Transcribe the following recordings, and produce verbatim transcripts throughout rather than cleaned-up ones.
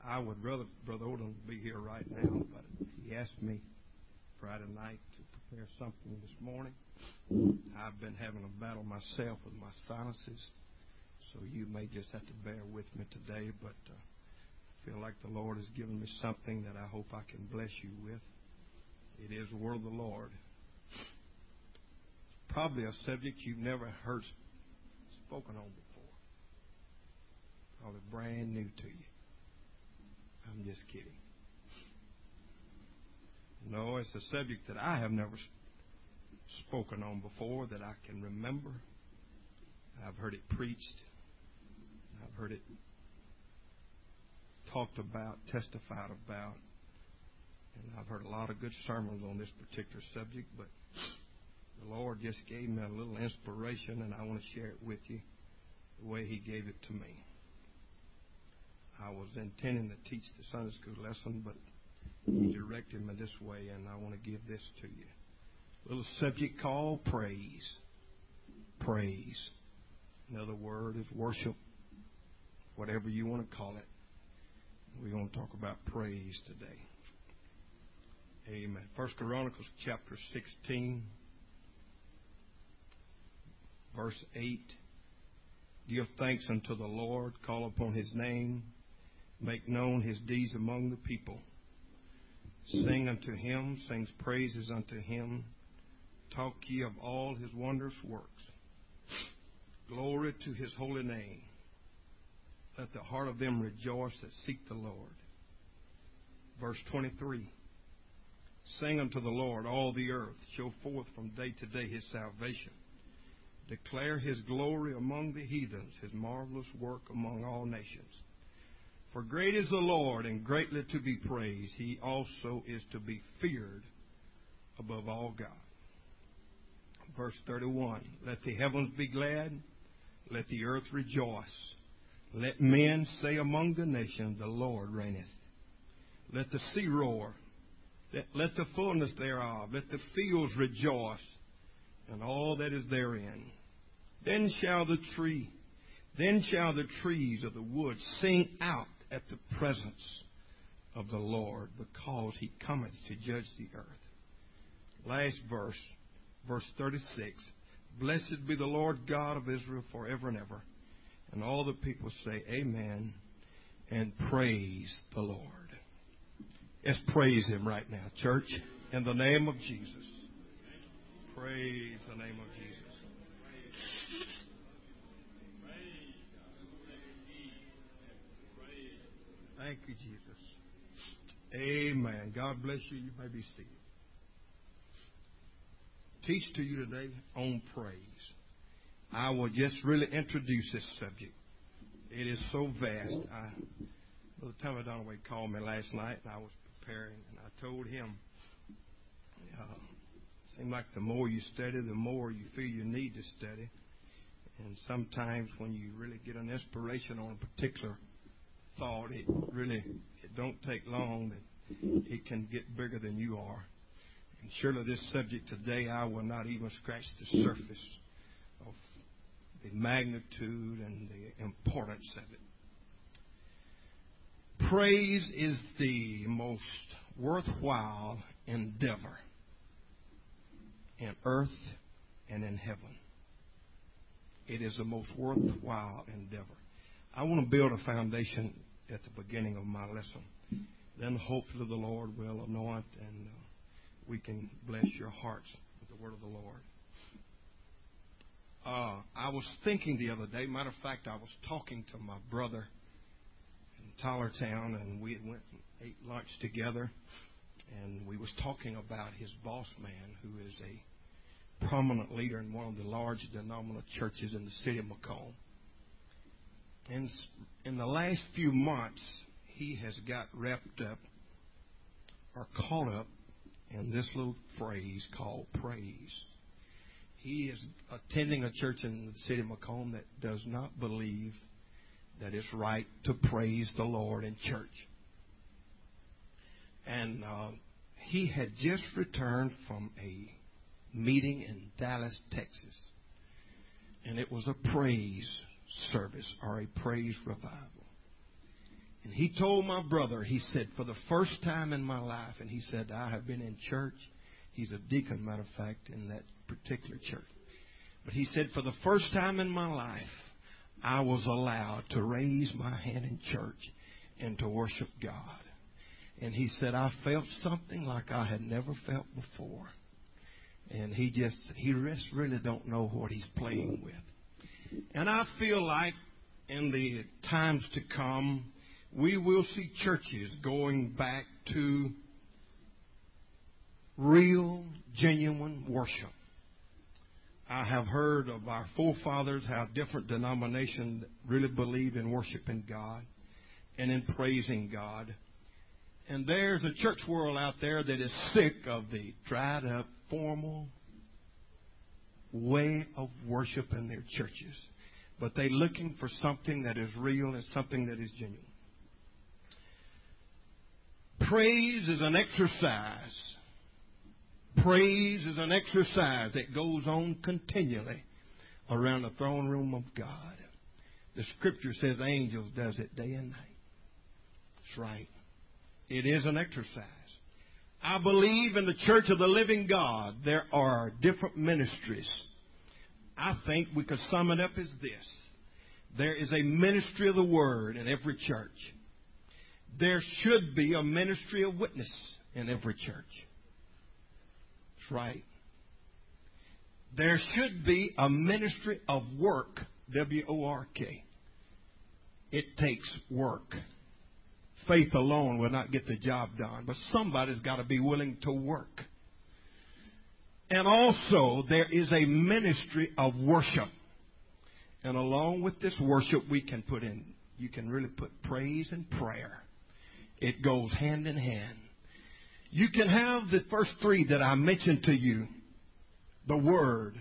I would rather Brother Odom be here right now, but he asked me Friday night to prepare something this morning. I've been having a battle myself with my sinuses, so you may just have to bear with me today, but uh, I feel like the Lord has given me something that I hope I can bless you with. It is the word of the Lord. It's probably a subject you've never heard spoken on before. Probably brand new to you. I'm just kidding. No, it's a subject that I have never spoken on before that I can remember. I've heard it preached. I've heard it talked about, testified about. And I've heard a lot of good sermons on this particular subject, but the Lord just gave me a little inspiration, and I want to share it with you the way He gave it to me. I was intending to teach the Sunday school lesson, but He directed me this way, and I want to give this to you. A little subject called praise. Praise. Another word is worship, whatever you want to call it. We're going to talk about praise today. Amen. First Chronicles chapter sixteen, verse eight. Give thanks unto the Lord, call upon His name, make known His deeds among the people. Sing unto Him, sing praises unto Him. Talk ye of all His wondrous works. Glory to His holy name. Let the heart of them rejoice that seek the Lord. Verse twenty-three. Sing unto the Lord, all the earth. Show forth from day to day His salvation. Declare His glory among the heathens, His marvelous work among all nations. For great is the Lord, and greatly to be praised. He also is to be feared above all gods. Verse thirty-one. Let the heavens be glad. Let the earth rejoice. Let men say among the nations, the Lord reigneth. Let the sea roar. Let, let the fullness thereof. Let the fields rejoice, and all that is therein. Then shall the tree, then shall the trees of the wood sing out at the presence of the Lord, because He cometh to judge the earth. Last verse, verse thirty-six. Blessed be the Lord God of Israel forever and ever. And all the people say amen and praise the Lord. Let's praise Him right now, church, in the name of Jesus. Praise the name of Jesus. Thank you, Jesus. Amen. God bless you. You may be seated. Teach to you today on praise. I will just really introduce this subject. It is so vast. I, Brother Tommy Donaway called me last night, and I was preparing, and I told him, uh, it seems like the more you study, the more you feel you need to study. And sometimes when you really get an inspiration on a particular thought, it really it don't take long that it can get bigger than you are. And surely this subject today, I will not even scratch the surface of the magnitude and the importance of it. Praise is the most worthwhile endeavor in earth and in heaven. It is the most worthwhile endeavor. I want to build a foundation at the beginning of my lesson. Then hopefully the Lord will anoint and uh, we can bless your hearts with the word of the Lord. Uh, I was thinking the other day, matter of fact, I was talking to my brother in Tylertown, and we had went and ate lunch together, and we was talking about his boss man, who is a prominent leader in one of the large denominational churches in the city of Macomb. And in the last few months, he has got wrapped up or caught up in this little phrase called praise. He is attending a church in the city of Macomb that does not believe that it's right to praise the Lord in church. And uh, he had just returned from a meeting in Dallas, Texas. And it was a praise service or a praise revival. And he told my brother, he said, for the first time in my life, and he said, I have been in church. He's a deacon, matter of fact, in that particular church. But he said, for the first time in my life, I was allowed to raise my hand in church and to worship God. And he said, I felt something like I had never felt before. And he just, he just really don't know what he's playing with. And I feel like in the times to come, we will see churches going back to real, genuine worship. I have heard of our forefathers, how different denominations really believe in worshiping God and in praising God. And there's a church world out there that is sick of the dried up, formal way of worship in their churches. But they're looking for something that is real and something that is genuine. Praise is an exercise. Praise is an exercise that goes on continually around the throne room of God. The Scripture says angels does it day and night. That's right. It is an exercise. I believe in the Church of the Living God there are different ministries. I think we could sum it up as this. There is a ministry of the Word in every church. There should be a ministry of witness in every church. That's right. There should be a ministry of work, W O R K. It takes work. Faith alone will not get the job done, but somebody's got to be willing to work. And also, there is a ministry of worship. And along with this worship, we can put in, you can really put praise and prayer. It goes hand in hand. You can have the first three that I mentioned to you. The word,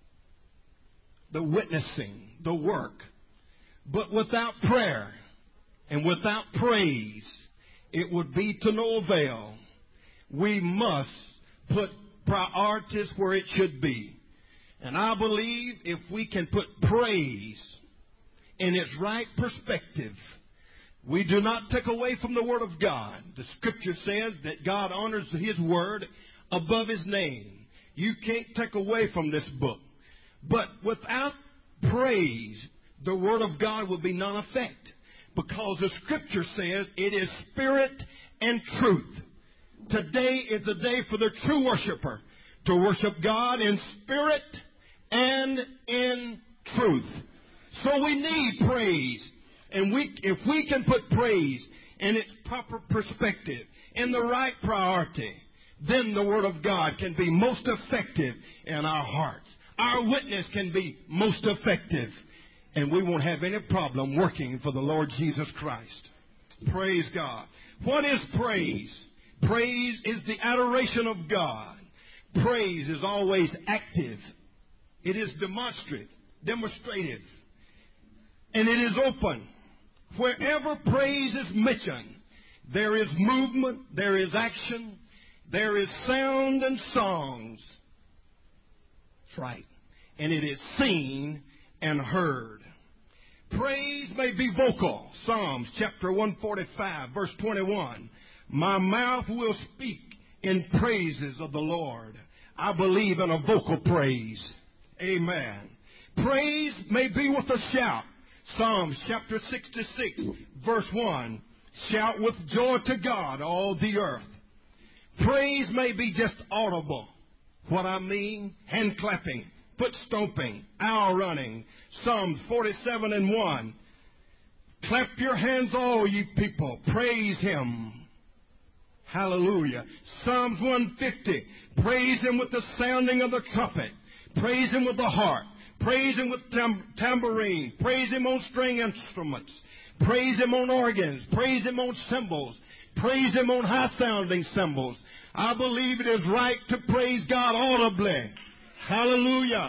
the witnessing, the work. But without prayer and without praise, it would be to no avail. We must put priorities where it should be. And I believe if we can put praise in its right perspective, we do not take away from the Word of God. The Scripture says that God honors His Word above His name. You can't take away from this book. But without praise, the Word of God will be none effect. Because the Scripture says it is spirit and truth. Today is the day for the true worshiper to worship God in spirit and in truth. So we need praise. And we, if we can put praise in its proper perspective, in the right priority, then the Word of God can be most effective in our hearts. Our witness can be most effective. And we won't have any problem working for the Lord Jesus Christ. Praise God. What is praise? Praise is the adoration of God. Praise is always active. It is demonstrative, demonstrative. And it is open. Wherever praise is mentioned, there is movement, there is action, there is sound and songs. That's right. And it is seen and heard. Praise may be vocal. Psalms chapter one forty-five, verse twenty-one. My mouth will speak in praises of the Lord. I believe in a vocal praise. Amen. Praise may be with a shout. Psalms chapter sixty-six, verse one. Shout with joy to God, all the earth. Praise may be just audible. What I mean, hand clapping, foot stomping, owl running. Psalms forty-seven and one. Clap your hands, all ye people. Praise Him. Hallelujah. Psalms one fifty. Praise Him with the sounding of the trumpet. Praise Him with the harp. Praise Him with tam- tambourine. Praise Him on string instruments. Praise Him on organs. Praise Him on cymbals. Praise Him on high-sounding cymbals. I believe it is right to praise God audibly. Hallelujah.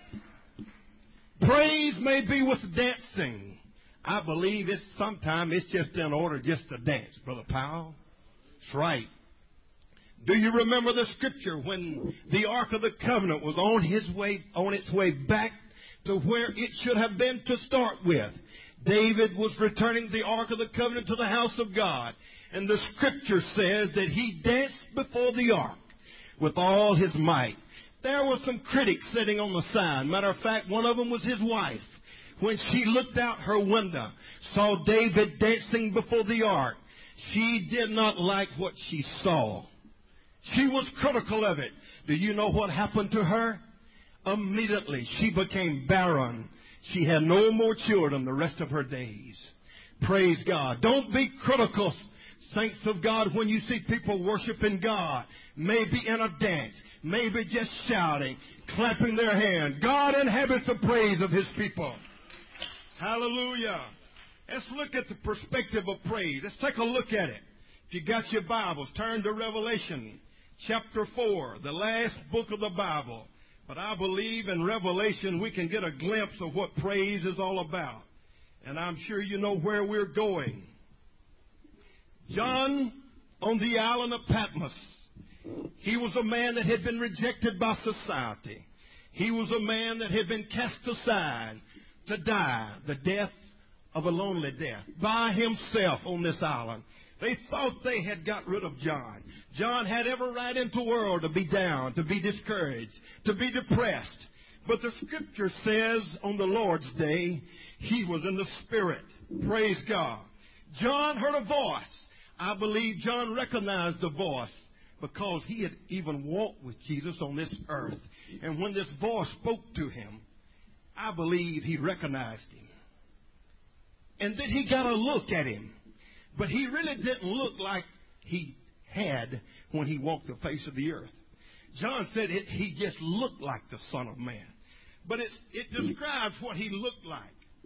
Praise may be with dancing. I believe it's sometimes it's just in order just to dance, Brother Powell. That's right. Do you remember the scripture when the Ark of the Covenant was on his way, on its way back to where it should have been to start with? David was returning the Ark of the Covenant to the house of God. And the Scripture says that he danced before the Ark with all his might. There were some critics sitting on the side. Matter of fact, one of them was his wife. When she looked out her window, saw David dancing before the Ark, she did not like what she saw. She was critical of it. Do you know what happened to her? Immediately, she became barren. She had no more children the rest of her days. Praise God. Don't be critical, saints of God, when you see people worshiping God. Maybe in a dance. Maybe just shouting, clapping their hands. God inhabits the praise of His people. Hallelujah. Let's look at the perspective of praise. Let's take a look at it. If you got your Bibles, turn to Revelation chapter four, the last book of the Bible. But I believe in Revelation we can get a glimpse of what praise is all about. And I'm sure you know where we're going. John on the island of Patmos. He was a man that had been rejected by society. He was a man that had been cast aside to die the death of a lonely death by himself on this island. They thought they had got rid of John. John had every right in the world to be down, to be discouraged, to be depressed. But the Scripture says on the Lord's day, he was in the Spirit. Praise God. John heard a voice. I believe John recognized the voice because he had even walked with Jesus on this earth. And when this voice spoke to him, I believe he recognized him. And then he got a look at him. But he really didn't look like he had when he walked the face of the earth. John said it, he just looked like the Son of Man. But it, it describes what he looked like.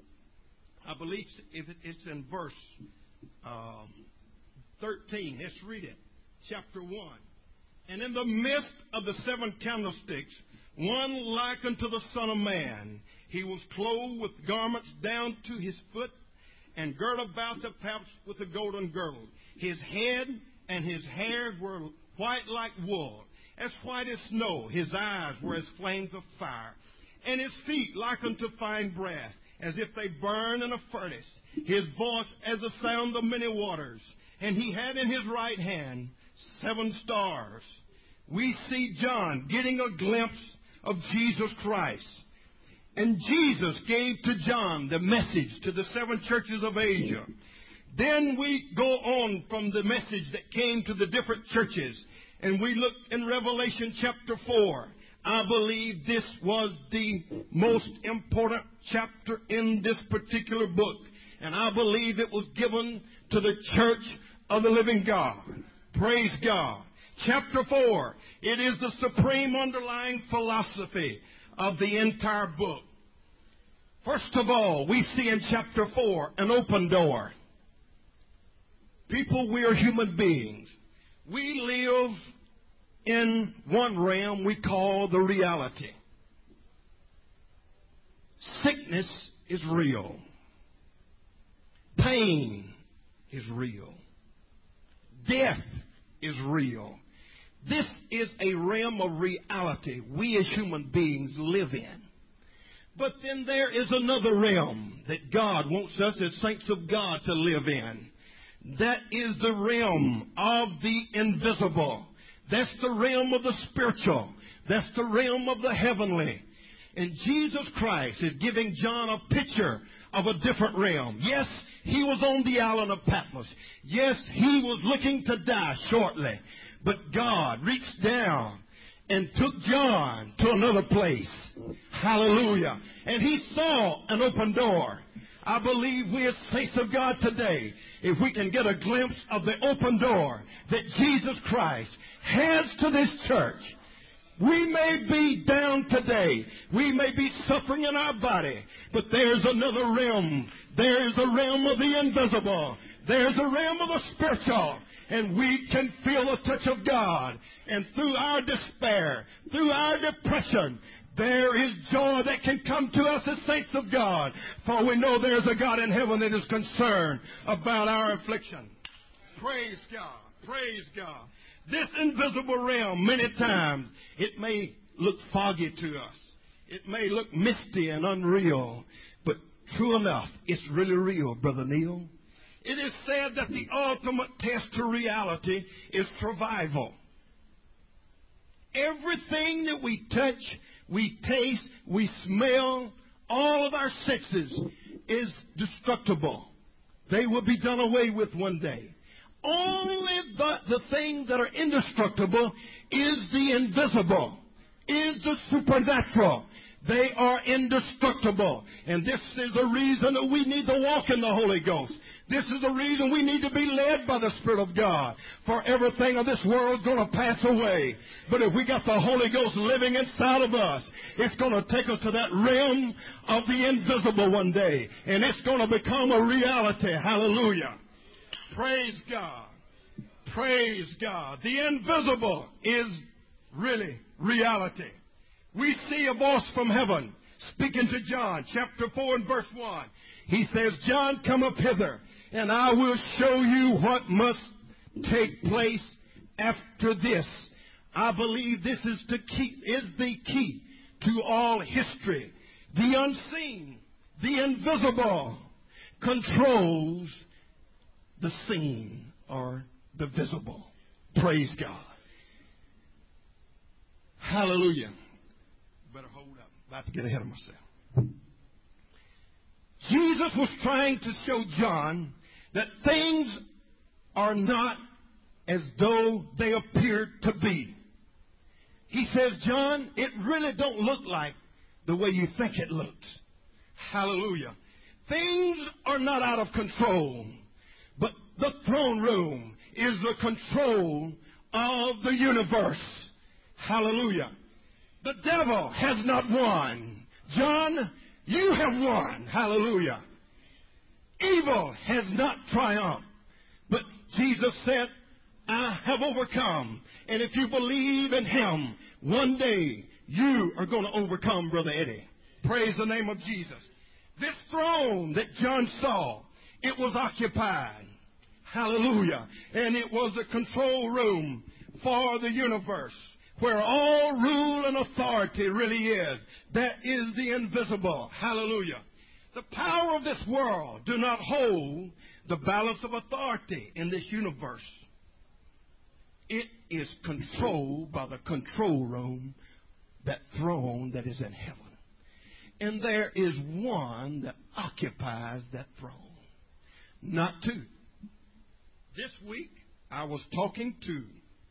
I believe if it, it's in verse uh, thirteen. Let's read it. Chapter one. And in the midst of the seven candlesticks, one like unto the Son of Man. He was clothed with garments down to his foot, and girt about the paps with a golden girdle. His head and his hairs were white like wool, as white as snow. His eyes were as flames of fire, and his feet like unto fine brass, as if they burn in a furnace. His voice as the sound of many waters, and he had in his right hand seven stars. We see John getting a glimpse of Jesus Christ. And Jesus gave to John the message to the seven churches of Asia. Then we go on from the message that came to the different churches. And we look in Revelation chapter four. I believe this was the most important chapter in this particular book. And I believe it was given to the church of the living God. Praise God. Chapter four. It is the supreme underlying philosophy of the entire book. First of all, we see in chapter four an open door. People, we are human beings. We live in one realm we call the reality. Sickness is real. Pain is real. Death is real. This is a realm of reality we as human beings live in. But then there is another realm that God wants us as saints of God to live in. That is the realm of the invisible. That's the realm of the spiritual. That's the realm of the heavenly. And Jesus Christ is giving John a picture of a different realm. Yes, he was on the island of Patmos. Yes, he was looking to die shortly. But God reached down and took John to another place. Hallelujah. And he saw an open door. I believe we as saints of God today, if we can get a glimpse of the open door that Jesus Christ has to this church, we may be down today. We may be suffering in our body. But there's another realm. There's a realm of the invisible. There's a realm of the spiritual. And we can feel the touch of God. And through our despair, through our depression, there is joy that can come to us as saints of God. For we know there's a God in heaven that is concerned about our affliction. Praise God. Praise God. This invisible realm, many times, it may look foggy to us. It may look misty and unreal. But True enough, it's really real, Brother Neil. It is said that the ultimate test to reality is survival. Everything that we touch, we taste, we smell, all of our senses is destructible. They will be done away with one day. Only the, the things that are indestructible is the invisible, is the supernatural. They are indestructible. And this is the reason that we need to walk in the Holy Ghost. This is the reason we need to be led by the Spirit of God. For everything of this world is going to pass away. But if we got the Holy Ghost living inside of us, it's going to take us to that realm of the invisible one day. And it's going to become a reality. Hallelujah. Praise God. Praise God. The invisible is really reality. We see a voice from heaven speaking to John, chapter four and verse one. He says, John, come up hither, and I will show you what must take place after this. I believe this is the key, is the key to all history. The unseen, the invisible, controls the seen or the visible. Praise God. Hallelujah. Better hold up. About to get ahead of myself. Jesus was trying to show John that things are not as though they appear to be. He says, John, it really don't look like the way you think it looks. Hallelujah. Things are not out of control, but the throne room is the control of the universe. Hallelujah. The devil has not won. John, you have won. Hallelujah. Evil has not triumphed. But Jesus said, I have overcome. And if you believe in him, one day you are going to overcome, Brother Eddie. Praise the name of Jesus. This throne that John saw, it was occupied. Hallelujah. And it was the control room for the universe, where all rule and authority really is. That is the invisible. Hallelujah. The power of this world do not hold the balance of authority in this universe. It is controlled by the control room, that throne that is in heaven. And there is one that occupies that throne, not two. This week, I was talking to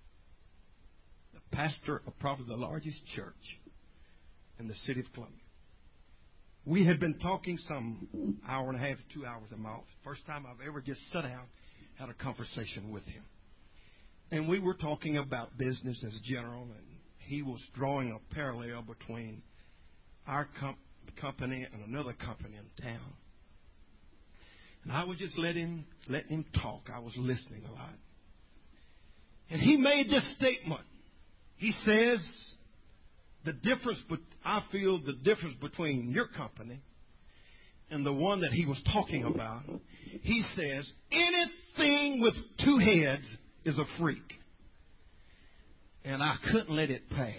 pastor of probably the largest church in the city of Columbia. We had been talking some hour and a half, two hours a month. First time I've ever just sat down, had a conversation with him. And we were talking about business as general, and he was drawing a parallel between our com- company and another company in town. And I was just letting him, letting him talk. I was listening a lot. And he made this statement. He says, the difference, but I feel the difference between your company and the one that he was talking about, he says, anything with two heads is a freak. And I couldn't let it pass.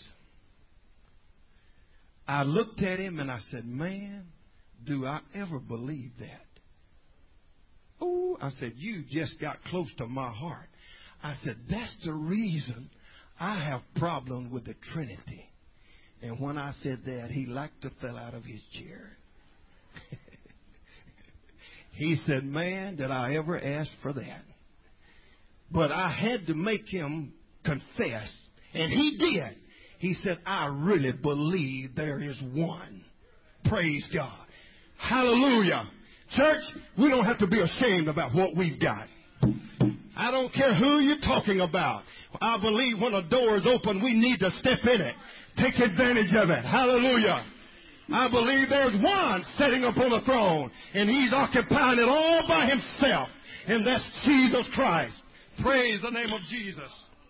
I looked at him and I said, man, do I ever believe that? Oh, I said, you just got close to my heart. I said, that's the reason I have problems with the Trinity. And when I said that, he liked to fell out of his chair. He said, man, did I ever ask for that? But I had to make him confess. And he did. He said, I really believe there is one. Praise God. Hallelujah. Church, we don't have to be ashamed about what we've got. I don't care who you're talking about. I believe when a door is open, we need to step in it. Take advantage of it. Hallelujah. I believe there's one sitting upon the throne, and he's occupying it all by himself, and that's Jesus Christ. Praise the name of Jesus.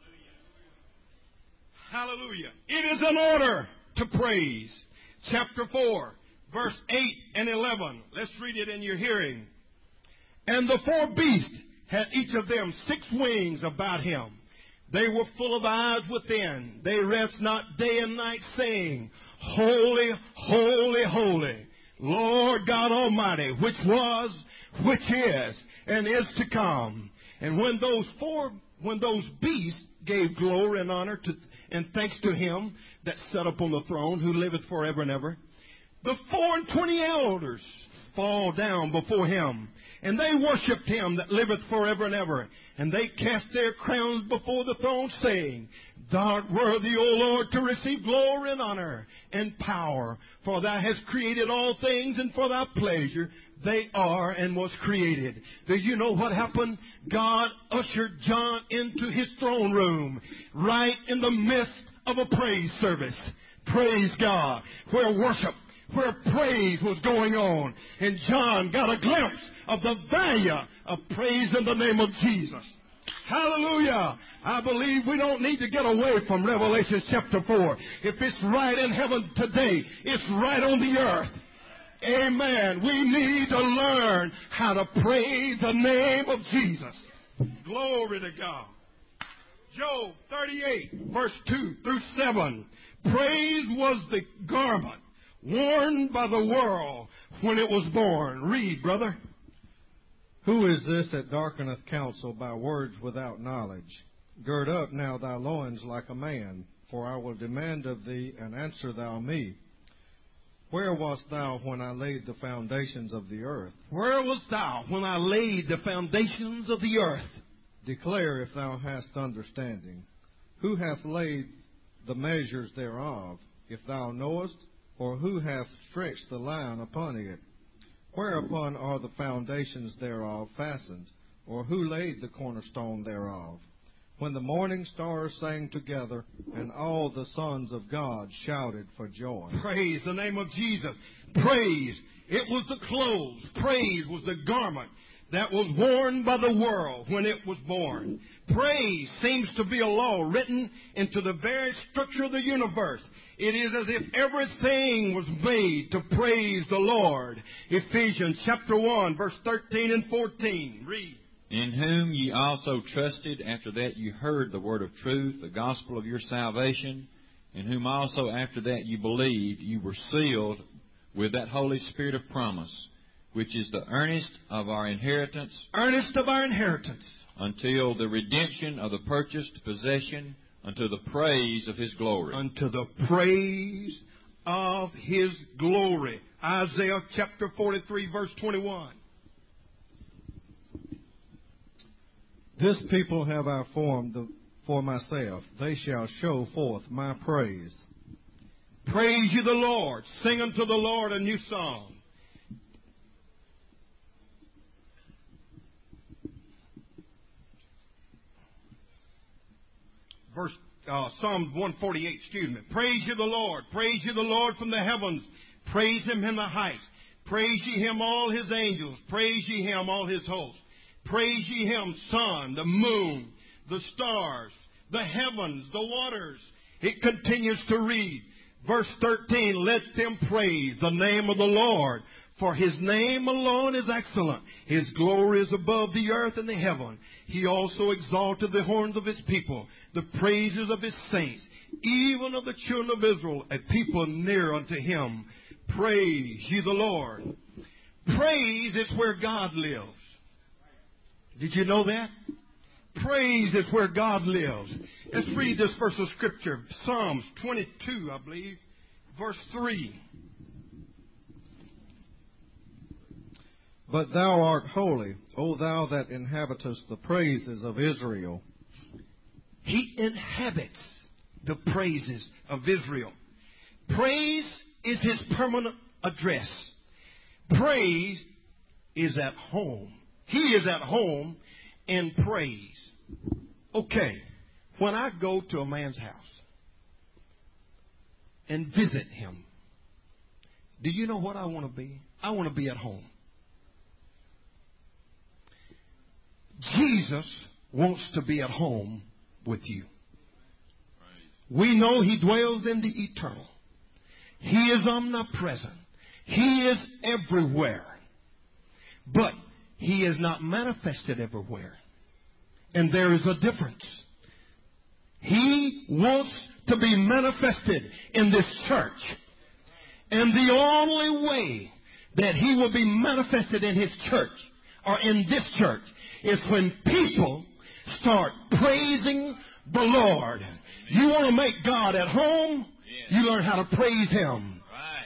Hallelujah. It is an order to praise. Chapter four, verse eight and eleven. Let's read it in your hearing. And the four beasts had each of them six wings about him. They were full of eyes within. They rest not day and night, saying, Holy, holy, holy, Lord God Almighty, which was, which is, and is to come. And when those four, when those beasts gave glory and honor to, and thanks to him that sat upon the throne, who liveth forever and ever, the four and twenty elders fall down before him, and they worshipped him that liveth forever and ever. And they cast their crowns before the throne, saying, Thou art worthy, O Lord, to receive glory and honor and power, for thou hast created all things, and for thy pleasure they are and was created. Do you know what happened? God ushered John into his throne room, right in the midst of a praise service. Praise God. Where worship, where praise was going on. And John got a glimpse of the value of praise in the name of Jesus. Hallelujah. I believe we don't need to get away from Revelation chapter four. If it's right in heaven today, it's right on the earth. Amen. We need to learn how to praise the name of Jesus. Glory to God. Job thirty-eight, verse two through seven. Praise was the garment worn by the world when it was born. Read, brother. Who is this that darkeneth counsel by words without knowledge? Gird up now thy loins like a man, for I will demand of thee, and answer thou me. Where wast thou when I laid the foundations of the earth? Where wast thou when I laid the foundations of the earth? Declare if thou hast understanding. Who hath laid the measures thereof, if thou knowest? Or who hath stretched the line upon it? Whereupon are the foundations thereof fastened? Or who laid the cornerstone thereof? When the morning stars sang together, and all the sons of God shouted for joy. Praise the name of Jesus. Praise. It was the clothes. Praise was the garment that was worn by the world when it was born. Praise seems to be a law written into the very structure of the universe. It is as if everything was made to praise the Lord. Ephesians chapter one, verse thirteen and fourteen. Read. In whom ye also trusted after that you heard the word of truth, the gospel of your salvation, in whom also after that you believed, you were sealed with that Holy Spirit of promise, which is the earnest of our inheritance. Earnest of our inheritance. Until the redemption of the purchased possession, unto the praise of his glory. Unto the praise of his glory. Isaiah chapter forty-three, verse twenty-one. This people have I formed for myself. They shall show forth my praise. Praise ye the Lord. Sing unto the Lord a new song. Verse uh, Psalm one forty-eight, excuse me. Praise ye the Lord. Praise ye the Lord from the heavens. Praise him in the heights. Praise ye him, all his angels. Praise ye him, all his hosts. Praise ye him, sun, the moon, the stars, the heavens, the waters. It continues to read. Verse thirteen, let them praise the name of the Lord, for his name alone is excellent. His glory is above the earth and the heaven. He also exalted the horns of his people, the praises of his saints, even of the children of Israel, a people near unto him. Praise ye the Lord. Praise is where God lives. Did you know that? Praise is where God lives. Let's read this verse of Scripture. Psalms twenty-two, I believe, verse three. But thou art holy, O thou that inhabitest the praises of Israel. He inhabits the praises of Israel. Praise is his permanent address. Praise is at home. He is at home in praise. Okay, when I go to a man's house and visit him, do you know what I want to be? I want to be at home. Jesus wants to be at home with you. We know he dwells in the eternal. He is omnipresent. He is everywhere. But he is not manifested everywhere. And there is a difference. He wants to be manifested in this church. And the only way that He will be manifested in His church or in this church is when people start praising the Lord. You want to make God at home? You learn how to praise Him.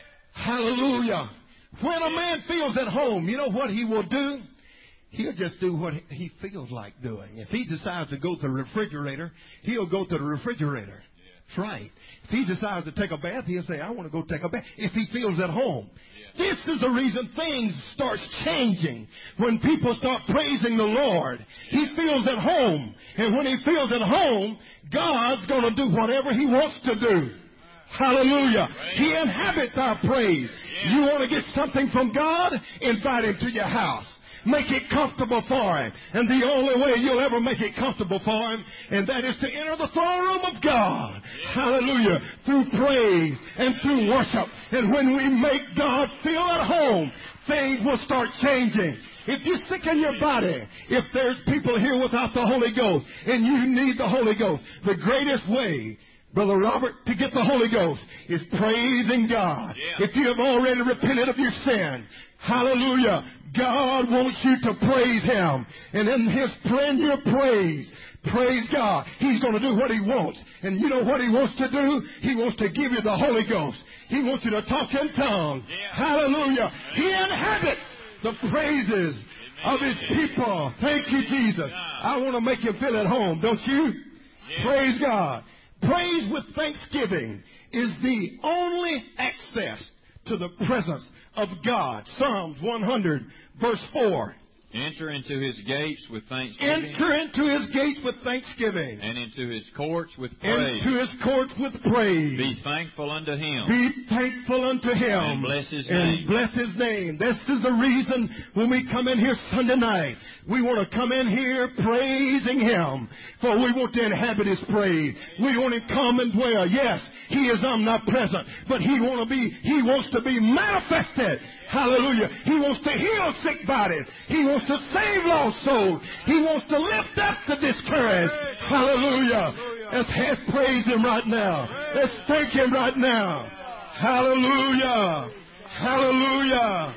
Hallelujah. When a man feels at home, you know what he will do? He'll just do what he feels like doing. If he decides to go to the refrigerator, he'll go to the refrigerator. That's right. If he decides to take a bath, he'll say, I want to go take a bath. If he feels at home. This is the reason things start changing. When people start praising the Lord, he feels at home. And when he feels at home, God's going to do whatever He wants to do. Hallelujah. He inhabits our praise. You want to get something from God? Invite Him to your house. Make it comfortable for Him. And the only way you'll ever make it comfortable for Him, and that is to enter the throne room of God. Hallelujah. Through praise and through worship. And when we make God feel at home, things will start changing. If you're sick in your body, if there's people here without the Holy Ghost, and you need the Holy Ghost, the greatest way, Brother Robert, to get the Holy Ghost is praising God. Yeah. If you have already repented of your sin, hallelujah, God wants you to praise Him. And in His in your praise, praise God. He's going to do what He wants. And you know what He wants to do? He wants to give you the Holy Ghost. He wants you to talk in tongues. Yeah. Hallelujah. He inhabits the praises of His people. Thank you, Jesus. I want to make you feel at home, don't you? Yeah. Praise God. Praise with thanksgiving is the only access to the presence of God. Psalms one hundred, verse four. Enter into His gates with thanksgiving. Enter into His gates with thanksgiving. And into His courts with praise. Into His courts with praise. Be thankful unto Him. Be thankful unto Him. And bless His and name. bless His name. This is the reason when we come in here Sunday night, we want to come in here praising Him. For we want to inhabit His praise. We want to come and dwell. Yes, He is omnipresent. But He want to be, He wants to be manifested. Hallelujah. He wants to heal sick bodies. He wants to save lost souls. He wants to lift up the discouraged. Hallelujah. Let's, let's praise Him right now. Let's thank Him right now. Hallelujah. Hallelujah.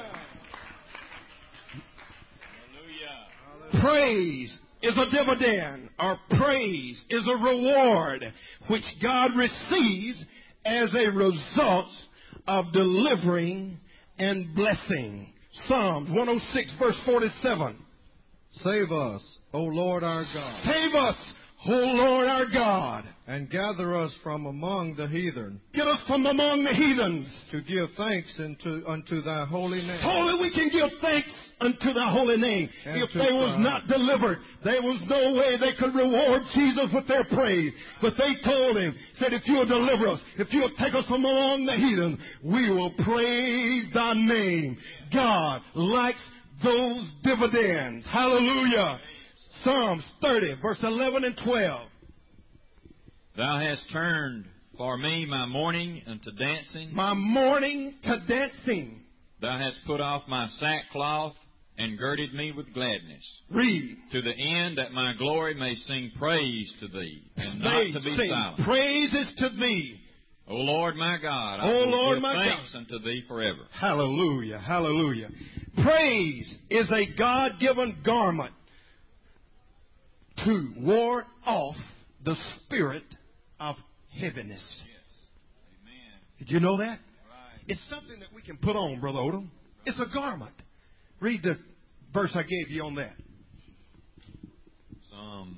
Praise is a dividend, or praise is a reward which God receives as a result of delivering and blessing. Psalms one oh six, verse forty-seven. Save us, O Lord our God. Save us, O Lord our God. And gather us from among the heathen. Get us from among the heathens. To give thanks unto, unto Thy holy name. So that we can give thanks unto Thy holy name. And if they was not delivered, there was no way they could reward Jesus with their praise. But they told Him, said, if you'll deliver us, if you'll take us from among the heathen, we will praise Thy name. God likes those dividends. Hallelujah. Psalms thirty, verse eleven and twelve. Thou hast turned for me my mourning unto dancing. My mourning to dancing. Thou hast put off my sackcloth and girded me with gladness. Read. To the end that my glory may sing praise to Thee, and not to be sing silent. Praises to Thee. O Lord my God, I O will Lord give my thanks God. unto Thee forever. Hallelujah, hallelujah. Praise is a God-given garment to ward off the spirit of heaviness. Yes. Amen. Did you know that? Right. It's something that we can put on, Brother Odom. It's a garment. Read the verse I gave you on that. Psalm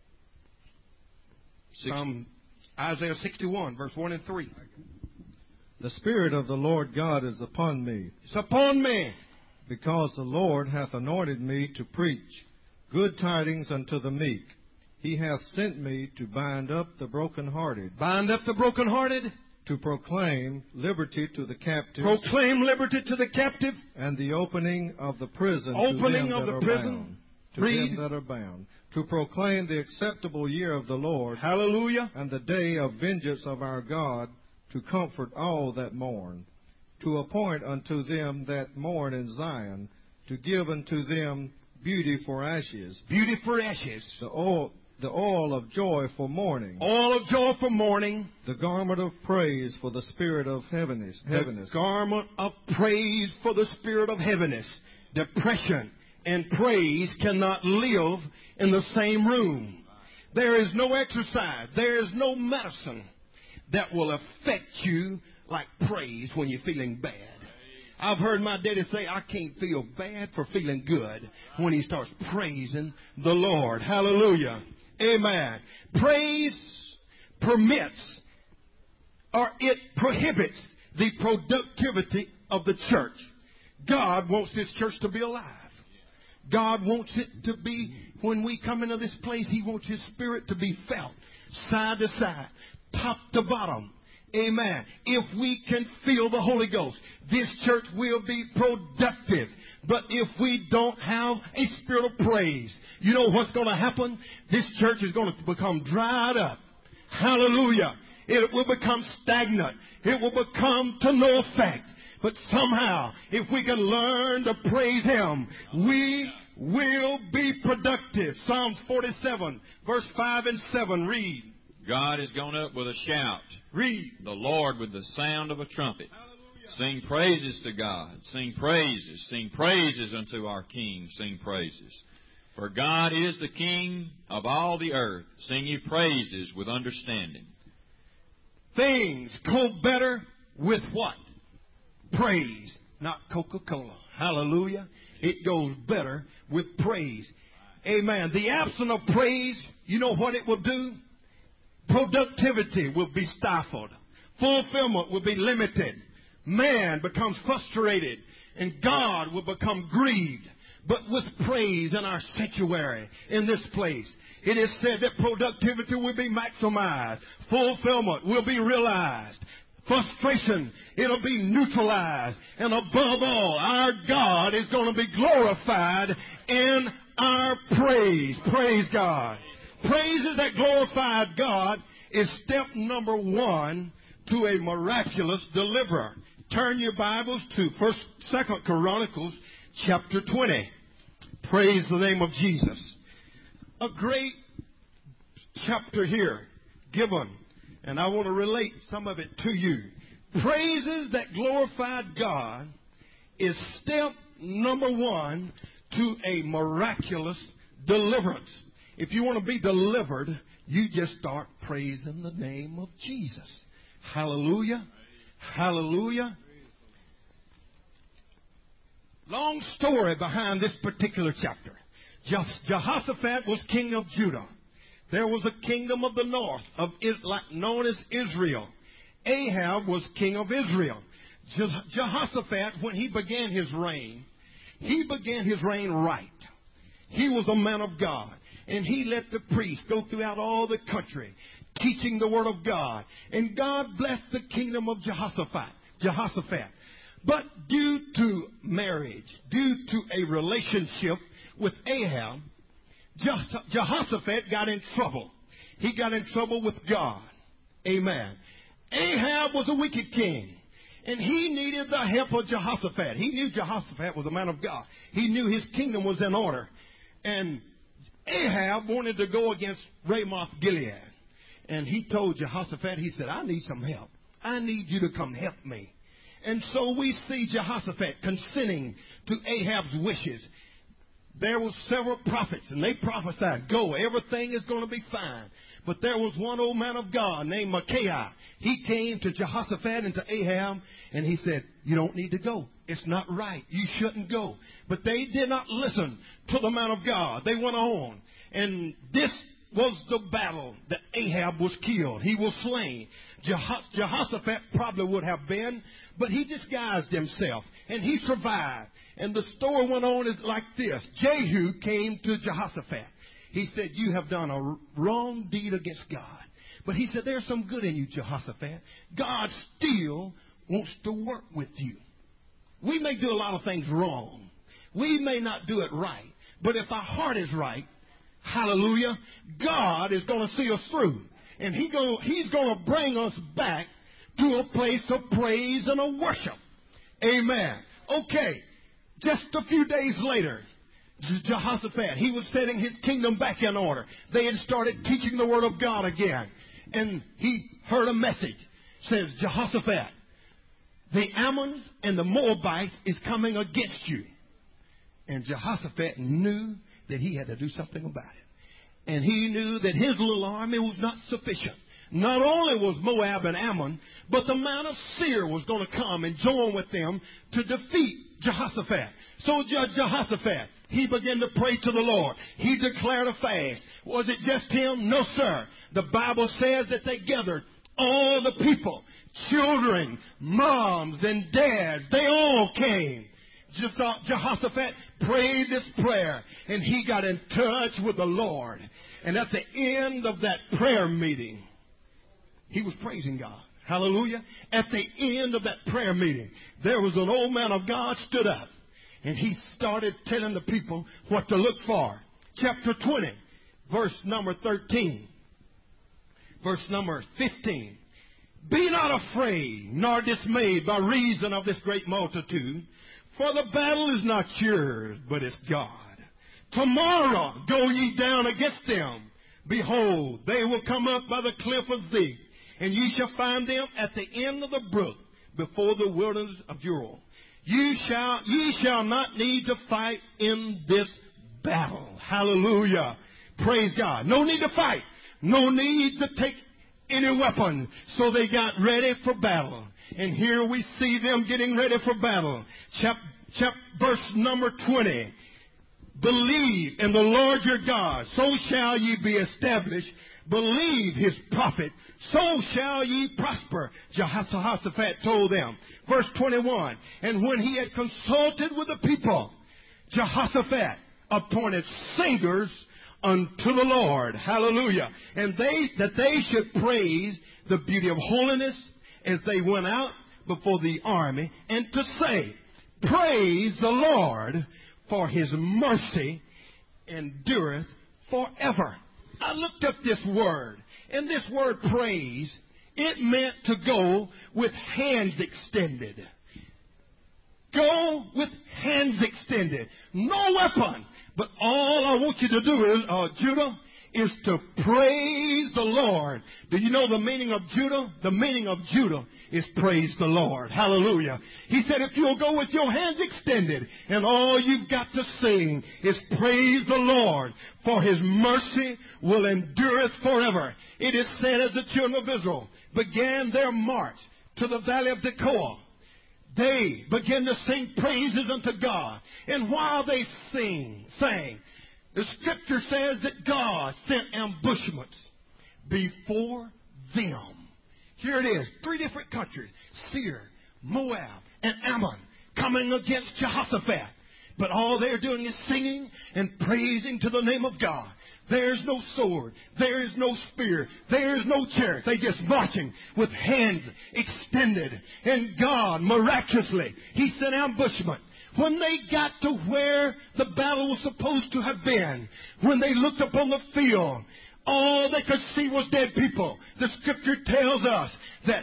Psalm Isaiah sixty-one, verse one and three. The Spirit of the Lord God is upon me. It's upon me. Because the Lord hath anointed me to preach good tidings unto the meek. He hath sent me to bind up the brokenhearted. Bind up the brokenhearted. To proclaim liberty to the captives. Proclaim liberty to the captive. And the opening of the prison Opening to them of that the are prison. bound. To Read. them that are bound. To proclaim the acceptable year of the Lord. Hallelujah. And the day of vengeance of our God. To comfort all that mourn. To appoint unto them that mourn in Zion. To give unto them beauty for ashes. Beauty for ashes. The oil, the oil of joy for mourning, oil of joy for mourning, the garment of praise for the spirit of heaviness. heaviness. the garment of praise for the spirit of heaviness. Depression and praise cannot live in the same room. There is no exercise, there is no medicine that will affect you like praise when you're feeling bad. I've heard my daddy say, I can't feel bad for feeling good when he starts praising the Lord. Hallelujah. Amen. Praise permits or it prohibits the productivity of the church. God wants this church to be alive. God wants it to be, when we come into this place, He wants His Spirit to be felt side to side, top to bottom. Amen. If we can feel the Holy Ghost, this church will be productive. But if we don't have a spirit of praise, you know what's going to happen? This church is going to become dried up. Hallelujah. It will become stagnant. It will become to no effect. But somehow, if we can learn to praise Him, we will be productive. Psalms forty-seven, verse five and seven, read. God has gone up with a shout. Read. The Lord with the sound of a trumpet. Hallelujah. Sing praises to God. Sing praises. Sing praises unto our King. Sing praises. For God is the King of all the earth. Sing ye praises with understanding. Things go better with what? Praise, not Coca-Cola. Hallelujah. It goes better with praise. Amen. The absence of praise, you know what it will do? Productivity will be stifled. Fulfillment will be limited. Man becomes frustrated, and God will become grieved. But with praise in our sanctuary, in this place, it is said that productivity will be maximized. Fulfillment will be realized. Frustration, it'll be neutralized. And above all, our God is going to be glorified in our praise. Praise God. Praises that glorified God is step number one to a miraculous deliverer. Turn your Bibles to First, Second Chronicles chapter twenty. Praise the name of Jesus. A great chapter here given, and I want to relate some of it to you. Praises that glorified God is step number one to a miraculous deliverance. If you want to be delivered, you just start praising the name of Jesus. Hallelujah. Hallelujah. Long story behind this particular chapter. Jehoshaphat was king of Judah. There was a kingdom of the north, of known as Israel. Ahab was king of Israel. Jehoshaphat, when he began his reign, he began his reign right. He was a man of God. And he let the priests go throughout all the country, teaching the word of God. And God blessed the kingdom of Jehoshaphat. Jehoshaphat. But due to marriage, due to a relationship with Ahab, Jehoshaphat got in trouble. He got in trouble with God. Amen. Ahab was a wicked king. And he needed the help of Jehoshaphat. He knew Jehoshaphat was a man of God. He knew his kingdom was in order. And Ahab wanted to go against Ramoth Gilead. And he told Jehoshaphat, he said, I need some help. I need you to come help me. And so we see Jehoshaphat consenting to Ahab's wishes. There were several prophets, and they prophesied, go, everything is going to be fine. But there was one old man of God named Micaiah. He came to Jehoshaphat and to Ahab, and he said, you don't need to go. It's not right. You shouldn't go. But they did not listen to the man of God. They went on. And this was the battle that Ahab was killed. He was slain. Jeho- Jehoshaphat probably would have been, but he disguised himself, and he survived. And the story went on as like this. Jehu came to Jehoshaphat. He said, you have done a wrong deed against God. But he said, there's some good in you, Jehoshaphat. God still wants to work with you. We may do a lot of things wrong. We may not do it right. But if our heart is right, hallelujah, God is going to see us through. And he go, He's going to bring us back to a place of praise and of worship. Amen. Okay, just a few days later, Jehoshaphat, he was setting his kingdom back in order. They had started teaching the word of God again. And he heard a message. Says, Jehoshaphat, the Ammons and the Moabites is coming against you. And Jehoshaphat knew that he had to do something about it. And he knew that his little army was not sufficient. Not only was Moab and Ammon, but the man of Seir was going to come and join with them to defeat Jehoshaphat. So Jehoshaphat, he began to pray to the Lord. He declared a fast. Was it just him? No, sir. The Bible says that they gathered all the people, children, moms, and dads. They all came. Jehoshaphat prayed this prayer, and he got in touch with the Lord. And at the end of that prayer meeting, he was praising God. Hallelujah. At the end of that prayer meeting, there was an old man of God stood up, and he started telling the people what to look for. Chapter twenty, verse number thirteen. Verse number fifteen. Be not afraid, nor dismayed by reason of this great multitude, for the battle is not yours, but it's God. Tomorrow go ye down against them. Behold, they will come up by the cliff of Zig, and ye shall find them at the end of the brook, before the wilderness of Jurel. You shall, ye shall not need to fight in this battle. Hallelujah. Praise God. No need to fight. No need to take any weapon. So they got ready for battle. And here we see them getting ready for battle. Chap, chap, verse number twenty. Believe in the Lord your God, so shall ye be established. Believe his prophet, so shall ye prosper. Jehoshaphat told them. Verse twenty-one. And when he had consulted with the people, Jehoshaphat appointed singers unto the Lord. Hallelujah. And they, that they should praise the beauty of holiness as they went out before the army, and to say, praise the Lord, for his mercy endureth forever. I looked up this word, and this word praise, it meant to go with hands extended. Go with hands extended. No weapon. But all I want you to do is, uh, Judah, is to praise the Lord. Do you know the meaning of Judah? The meaning of Judah is praise the Lord. Hallelujah. He said if you'll go with your hands extended, and all you've got to sing is praise the Lord, for his mercy will endureth forever. It is said as the children of Israel began their march to the valley of Tekoa, they began to sing praises unto God. And while they sing, sang, the scripture says that God sent ambushments before them. Here it is, three different countries, Seir, Moab, and Ammon, coming against Jehoshaphat. But all they're doing is singing and praising to the name of God. There's no sword. There is no spear. There is no chariot. They just marching with hands extended. And God, miraculously, he sent ambushment. When they got to where the battle was supposed to have been, when they looked upon the field, all they could see was dead people. The scripture tells us that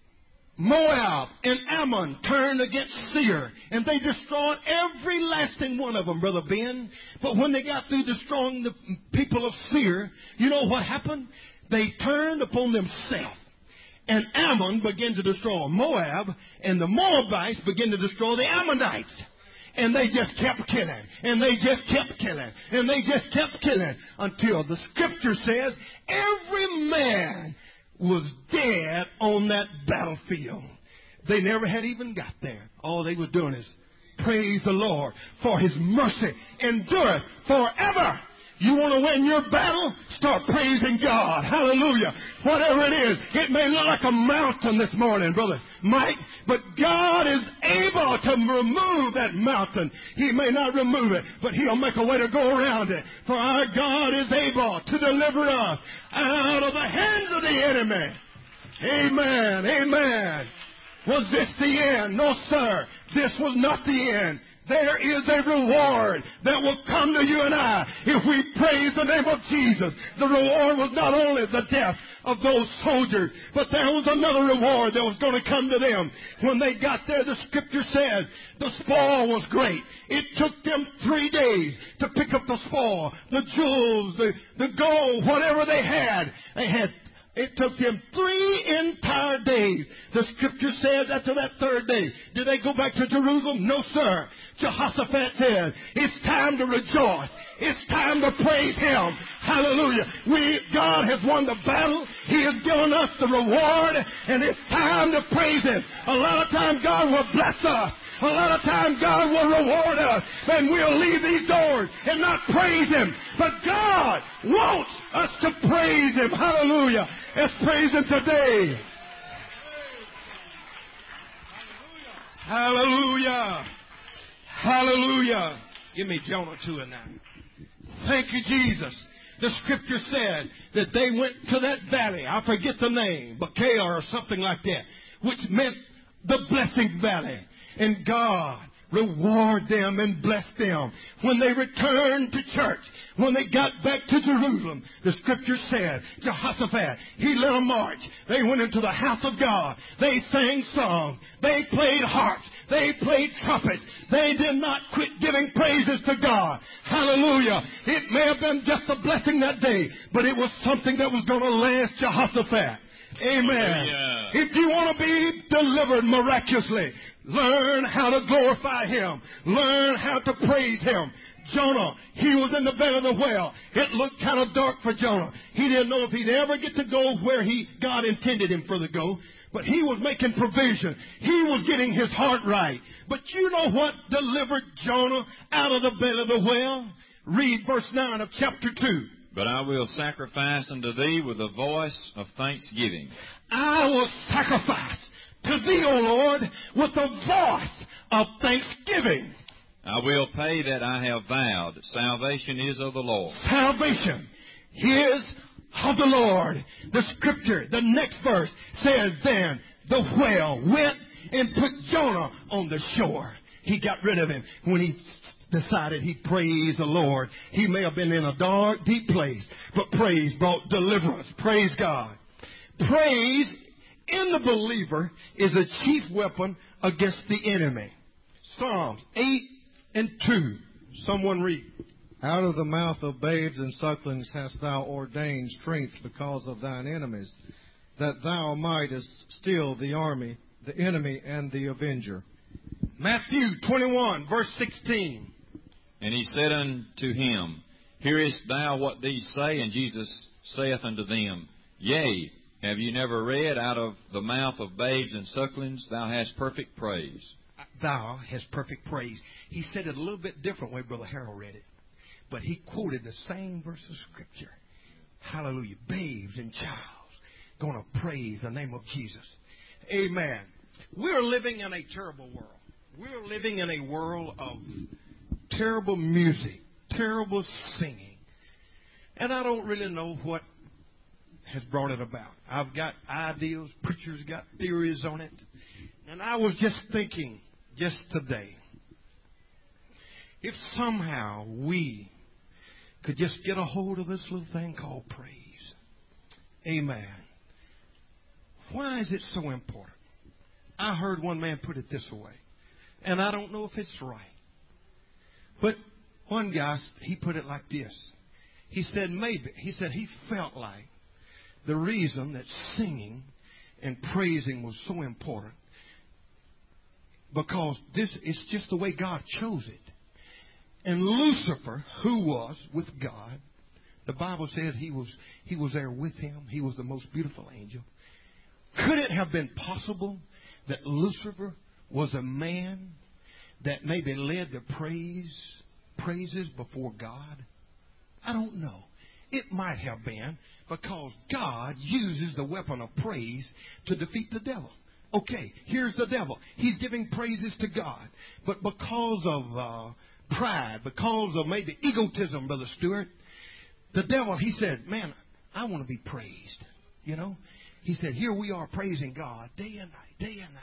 Moab and Ammon turned against Seir, and they destroyed every lasting one of them, Brother Ben. But when they got through destroying the people of Seir, you know what happened? They turned upon themselves. And Ammon began to destroy Moab, and the Moabites began to destroy the Ammonites. And they just kept killing, and they just kept killing, and they just kept killing, until the scripture says every man was dead on that battlefield. They never had even got there. All they was doing is praise the Lord, for his mercy endureth forever. You want to win your battle? Start praising God. Hallelujah. Whatever it is, it may look like a mountain this morning, Brother Mike, but God is able to remove that mountain. He may not remove it, but he'll make a way to go around it. For our God is able to deliver us out of the hands of the enemy. Amen. Amen. Was this the end? No, sir. This was not the end. There is a reward that will come to you and I if we praise the name of Jesus. The reward was not only the death of those soldiers, but there was another reward that was going to come to them. When they got there, the Scripture says the spoil was great. It took them three days to pick up the spoil, the jewels, the, the gold, whatever they had. They had It took them three entire days. The Scripture says after that third day, did they go back to Jerusalem? No, sir. Jehoshaphat said, it's time to rejoice. It's time to praise Him. Hallelujah. We, God has won the battle. He has given us the reward, and it's time to praise Him. A lot of times God will bless us. A lot of times God will reward us, and we'll leave these doors and not praise Him. But God wants us to praise Him. Hallelujah. Let's praise Him today. Hallelujah. Hallelujah. Give me Jonah two and nine. Thank you, Jesus. The Scripture said that they went to that valley. I forget the name, Bacaea or something like that, which meant the blessing valley. And God reward them and bless them. When they returned to church, when they got back to Jerusalem, the Scripture said, Jehoshaphat, he led a march. They went into the house of God. They sang songs. They played harps. They played trumpets. They did not quit giving praises to God. Hallelujah. It may have been just a blessing that day, but it was something that was going to last Jehoshaphat. Amen. Hallelujah. If you want to be delivered miraculously, learn how to glorify Him. Learn how to praise Him. Jonah, he was in the belly of the whale. It looked kind of dark for Jonah. He didn't know if he'd ever get to go where he God intended him for to go. But he was making provision. He was getting his heart right. But you know what delivered Jonah out of the belly of the whale? Read verse nine of chapter two. But I will sacrifice unto thee with a voice of thanksgiving. I will sacrifice to thee, O Lord, with a voice of thanksgiving. I will pay that I have vowed. Salvation is of the Lord. Salvation is of the Lord. The Scripture, the next verse says, then the whale went and put Jonah on the shore. He got rid of him when he decided he'd praise the Lord. He may have been in a dark, deep place, but praise brought deliverance. Praise God. Praise in the believer is a chief weapon against the enemy. Psalms eight and two. Someone read. Out of the mouth of babes and sucklings hast thou ordained strength because of thine enemies, that thou mightest still the army, the enemy, and the avenger. Matthew twenty-one, verse sixteen. And he said unto him, Hearest thou what these say? And Jesus saith unto them, Yea, have you never read, out of the mouth of babes and sucklings thou hast perfect praise? Thou hast perfect praise. He said it a little bit different way Brother Harold read it. But he quoted the same verse of Scripture. Hallelujah. Babes and childs going to praise the name of Jesus. Amen. We're living in a terrible world. We're living in a world of terrible music, terrible singing. And I don't really know what has brought it about. I've got ideas. Preachers got theories on it. And I was just thinking just today, if somehow we could just get a hold of this little thing called praise. Amen. Why is it so important? I heard one man put it this way, and I don't know if it's right. But one guy, he put it like this. He said maybe, he said he felt like the reason that singing and praising was so important because this is just the way God chose it. And Lucifer, who was with God, the Bible says he was he was there with him. He was the most beautiful angel. Could it have been possible that Lucifer was a man that maybe led the praise praises before God? I don't know. It might have been because God uses the weapon of praise to defeat the devil. Okay, here's the devil. He's giving praises to God. But because of uh, pride, because of maybe egotism, Brother Stewart, the devil, he said, man, I want to be praised. You know? He said, here we are praising God day and night, day and night.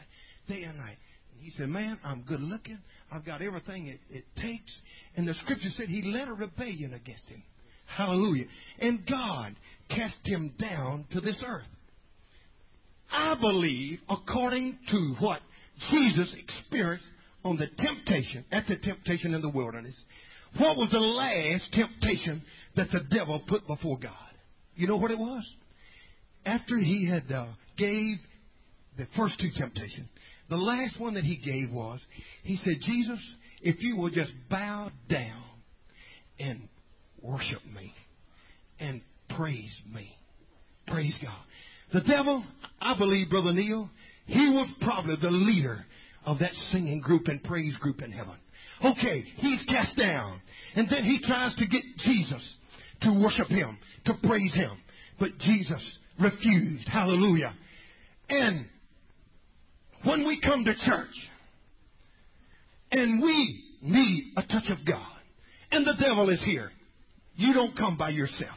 day and night. And he said, man, I'm good looking. I've got everything it, it takes. And the scripture said he led a rebellion against him. Hallelujah. And God cast him down to this earth. I believe, according to what Jesus experienced on the temptation, at the temptation in the wilderness, what was the last temptation that the devil put before God? You know what it was? After he had uh, gave the first two temptations, the last one that he gave was, he said, Jesus, if you will just bow down and worship me and praise me. Praise God. The devil, I believe, Brother Neil, he was probably the leader of that singing group and praise group in heaven. Okay, he's cast down. And then he tries to get Jesus to worship him, to praise him. But Jesus refused. Hallelujah. And when we come to church and we need a touch of God, and the devil is here, you don't come by yourself.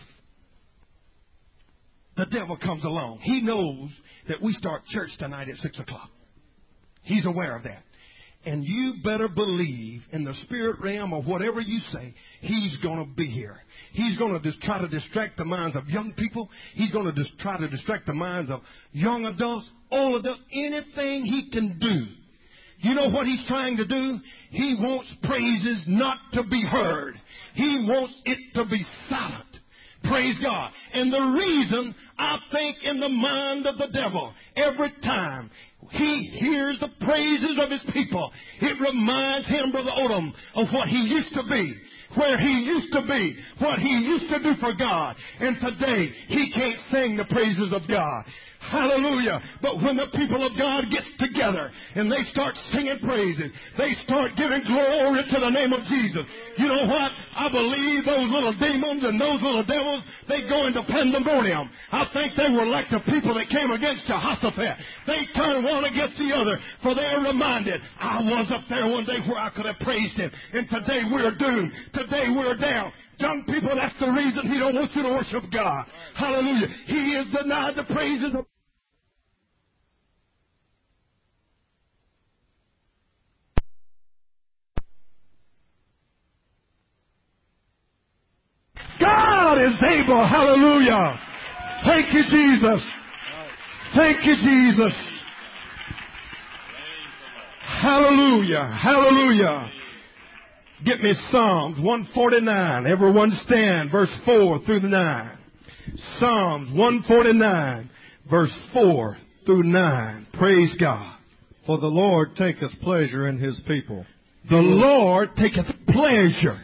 The devil comes along. He knows that we start church tonight at six o'clock. He's aware of that. And you better believe in the spirit realm of whatever you say, he's going to be here. He's going to just try to distract the minds of young people. He's going to just try to distract the minds of young adults, old adults, anything he can do. You know what he's trying to do? He wants praises not to be heard. He wants it to be silent. Praise God. And the reason I think in the mind of the devil, every time he hears the praises of his people, it reminds him, Brother Odom, of what he used to be, where he used to be, what he used to do for God. And today, he can't sing the praises of God. Hallelujah. But when the people of God gets together and they start singing praises, they start giving glory to the name of Jesus. You know what? I believe those little demons and those little devils, they go into pandemonium. I think they were like the people that came against Jehoshaphat. They turned one against the other, for they are reminded, I was up there one day where I could have praised him, and today we're doomed. Today we're down. Young people, that's the reason he don't want you to worship God. Hallelujah. He is denied the praises of God is able. Hallelujah. Thank you, Jesus. Thank you, Jesus. Hallelujah. Hallelujah. Get me Psalms one forty-nine. Everyone stand. Verse four through the nine. Psalms one forty-nine. Verse four through nine. Praise God. For the Lord taketh pleasure in his people. The Lord taketh pleasure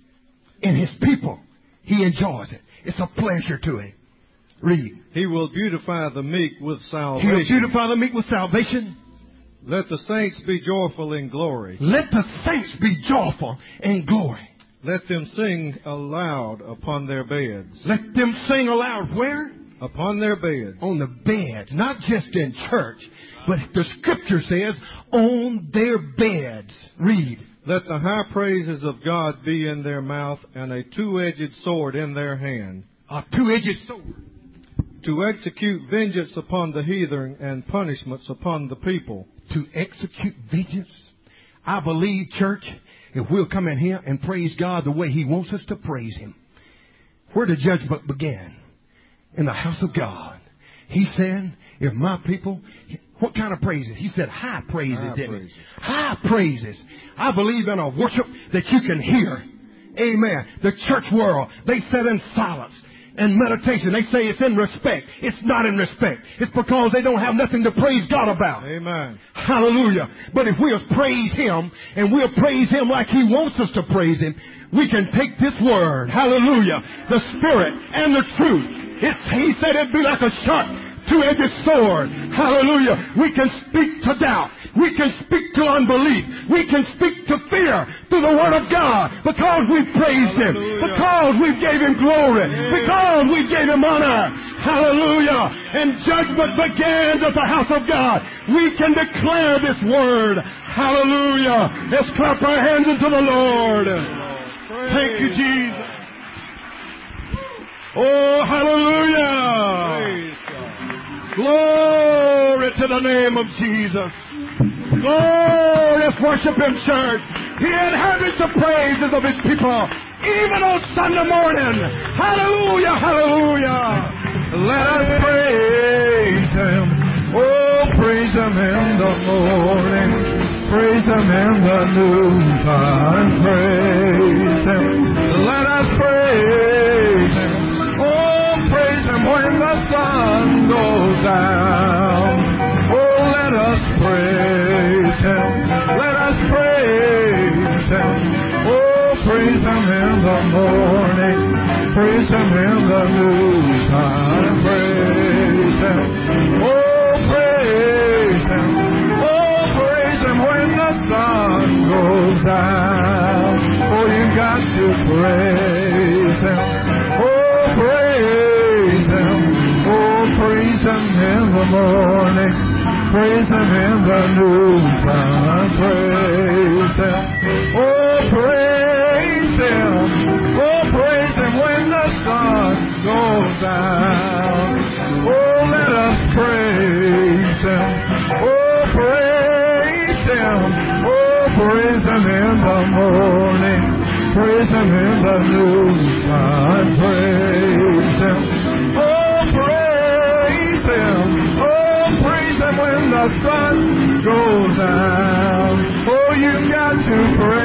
in his people. He enjoys it. It's a pleasure to him. Read. He will beautify the meek with He salvation. will beautify the meek with salvation. Let the saints be joyful in glory. Let the saints be joyful in glory. Let them sing aloud upon their beds. Let them sing aloud where? Upon their beds. On the bed. Not just in church, but the scripture says on their beds. Read. Let the high praises of God be in their mouth, and a two-edged sword in their hand. A two-edged sword. To execute vengeance upon the heathen and punishments upon the people. To execute vengeance. I believe, church, if we'll come in here and praise God the way he wants us to praise him. Where the judgment began? In the house of God. He said, if my people... What kind of praises? He said high praises, high didn't praises. he? High praises. I believe in a worship that you can hear. Amen. The church world, they sit in silence and meditation. They say it's in respect. It's not in respect. It's because they don't have nothing to praise God about. Amen. Hallelujah. But if we'll praise him, and we'll praise him like he wants us to praise him, we can take this word, hallelujah, the Spirit and the truth. It's, he said it'd be like a sharp two-edged sword. Hallelujah. We can speak to doubt. We can speak to unbelief. We can speak to fear through the Word of God because we praised him. Because we gave him glory. Because we gave him honor. Hallelujah. And judgment begins at the house of God. We can declare this word. Hallelujah. Let's clap our hands unto the Lord. Thank you, Jesus. Oh, hallelujah. Glory to the name of Jesus. Oh, let's worship Him, church. He inhabits the praises of His people, even on Sunday morning. Hallelujah, hallelujah. Let us praise Him. Oh, praise Him in the morning. Praise Him in the noontime. Praise Him. Let us praise Him. Oh, praise Him when the sun goes down. Oh, let us praise Him. Let us praise Him. Oh, praise Him in the morning. Praise Him in the noontime. Praise Him. Oh, praise Him. Oh, praise Him when the sun goes down. Oh, you got to praise Him. Oh, praise Him. Oh, praise Him in the morning. Praise Him in the noontime. Praise Him. Oh, praise Him. Oh, praise Him when the sun goes down. Oh, let us praise Him. Oh, praise Him. Oh, praise Him in the morning. Praise Him in the noontime. Praise Him. Oh, praise Him. Oh, praise Him when the sun goes down. Oh, you've got to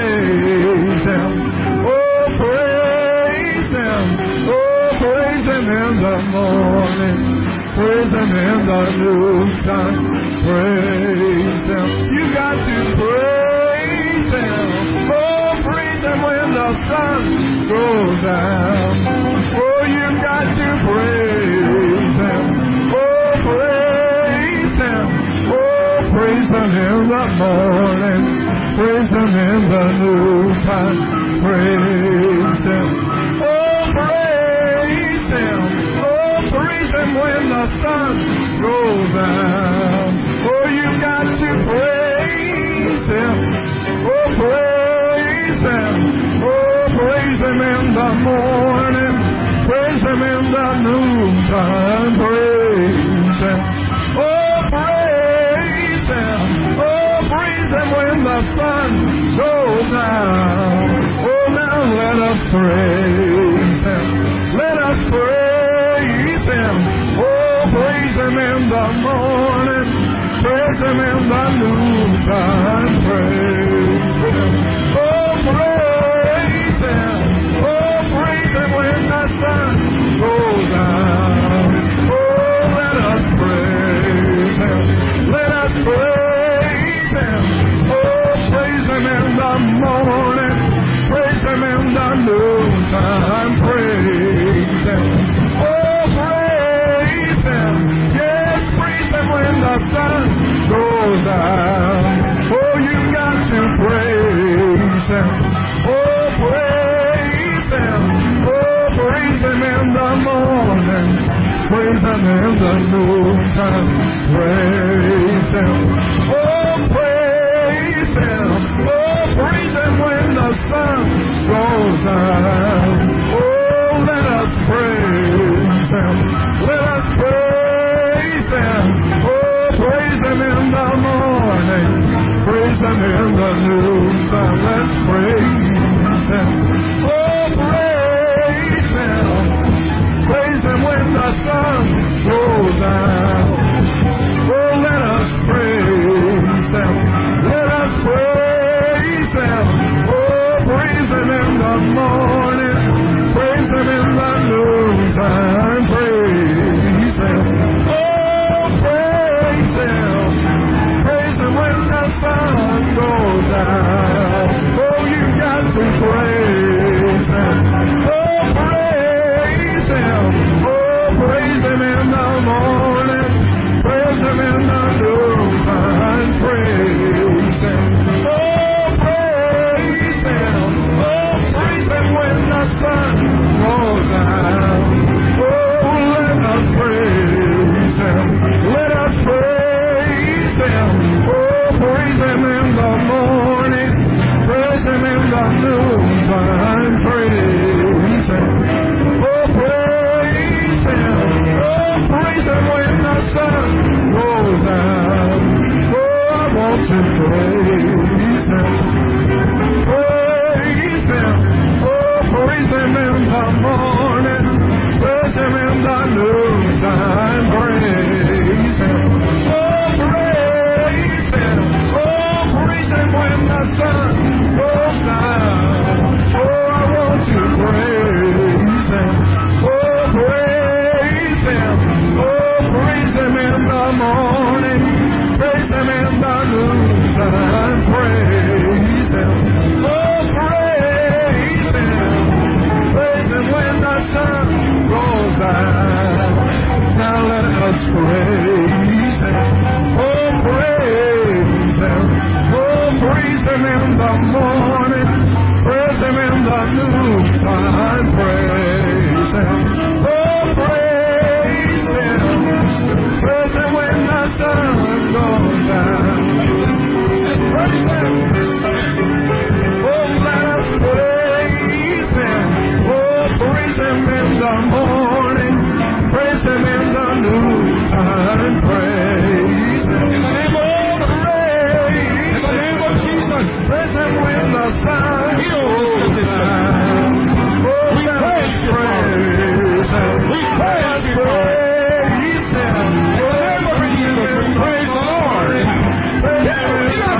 praise Him. Oh, praise Him. Oh, praise Him in the morning. Praise Him in the noontime. Praise Him. You got to praise Him. Oh, praise Him when the sun goes down. Oh, you got to praise Him. Oh, praise Him. Oh, praise Him in the morning. Praise Him in the noontime. Praise Him. Oh, praise Him. Oh, praise Him when the sun goes down. Oh, you got to praise Him. Oh, praise Him. Oh, praise Him in the morning. Praise Him in the noontime. Praise Him. Oh, praise Him. Oh, praise Him when the sun goes down. Oh, now let us praise Him. Let us praise Him. Oh, praise Him in the morning. Praise Him in the noontime. Praise Him. Oh, praise Him. Oh, praise Him when the sun goes down. Oh, let us praise Him. Let us praise Him. Oh, praise Him in the morning. Praise Him in the noontime. Praise Him. Oh, praise Him. Yes, praise Him when the sun goes down. Oh, you got to praise Him. Oh, praise Him. Oh, praise Him in the morning. Praise Him in the noontime. Praise Him. Oh, praise Him. Oh, praise Him when the sun goes down. Oh, let us praise Him. Let us praise Him. Oh, praise Him in the morning. Praise Him in the noontime. Let's praise Him. Oh, praise Him. Praise Him when the sun goes down. Oh, let us praise Him. in the morning, praise Him in the noontime, praise Him. Oh, praise Him. Praise Him when the sun goes down. Praise Him. Oh, let us praise Him. Oh, praise Him in the morning, praise Him in the noontime, praise Him. In the name of praise, in the name of Jesus, praise Him when the sun goes down. Oh, we praise praise Him. We praise praise Him. Oh, Jesus, praise the Lord. Praise Him.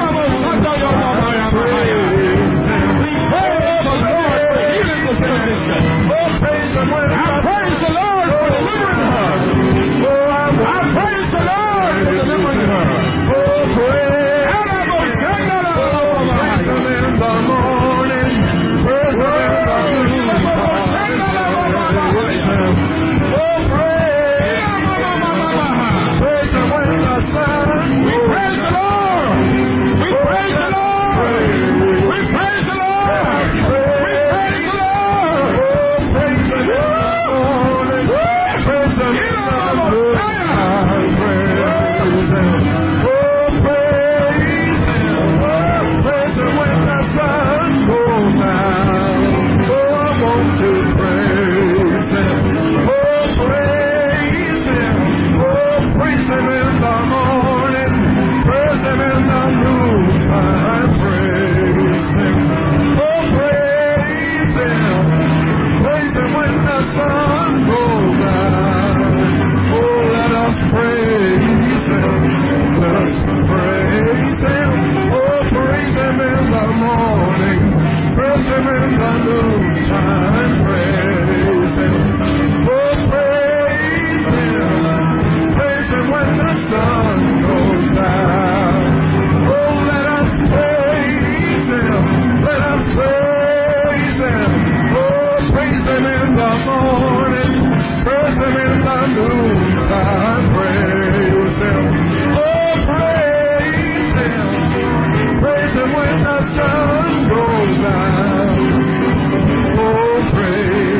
We praise the Lord for healing the condition. Oh, praise Him when I praise the Lord for delivering her. Oh, I praise the Lord for delivering her. Oh, praise. And I will sing it all. Praise Him in the morning. Praise Him in the noontime. Praise Him. Oh, praise. Praise Him when the sun. We praise the Lord. We praise the Lord. We praise the Lord. We praise the Lord. Oh, praise Him in the morning. Praise Him in the noontime. Praise Him. Oh, praise Him. Praise Him when the sun goes down. Oh, I want to praise Him. Oh, praise Him. Oh, praise Him in the morning. Praise Him in the noontime. Praise Him. Oh, praise Him. Praise Him when the sun goes down. Oh, let us praise Him. Let us praise Him. Oh, praise Him in the morning. Praise Him in the noontime. Praise Him. Oh, praise Him. Praise Him when the sun goes down. Oh, let us praise Him. Let us praise Him. Oh, praise Him in the morning. Praise Him in the noontime. Praise Him. Oh, praise Him. Praise Him when the sun goes down. Oh, praise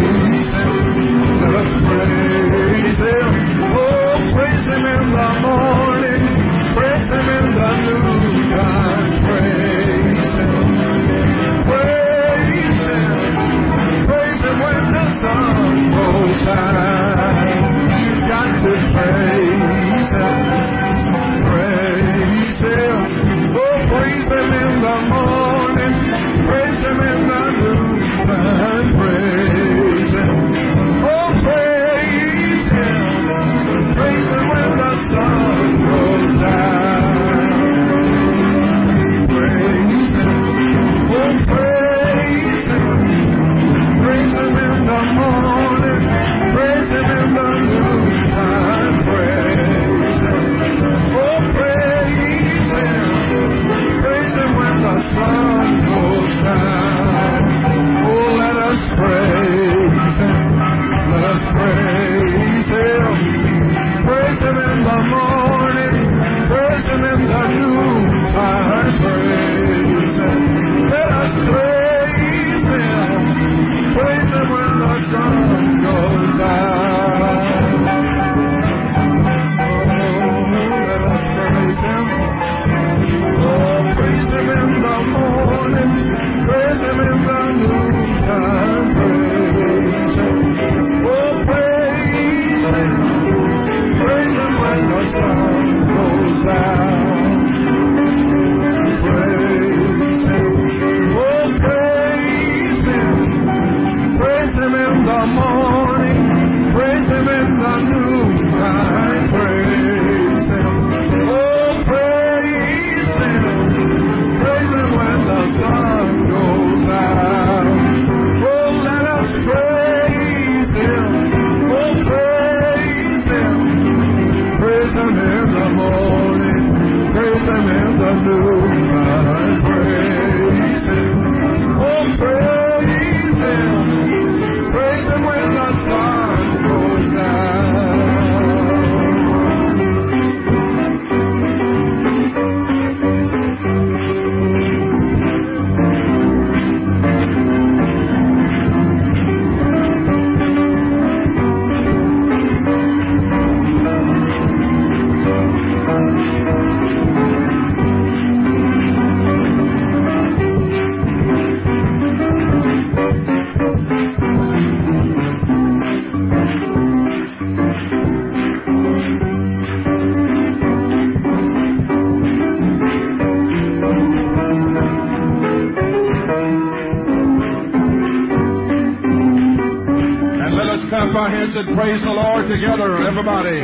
clap our hands and praise the Lord together, everybody.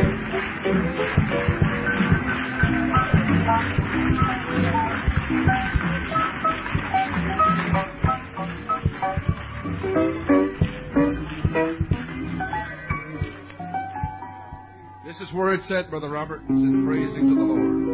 This is where it's at, Brother Robert. It's in praising to the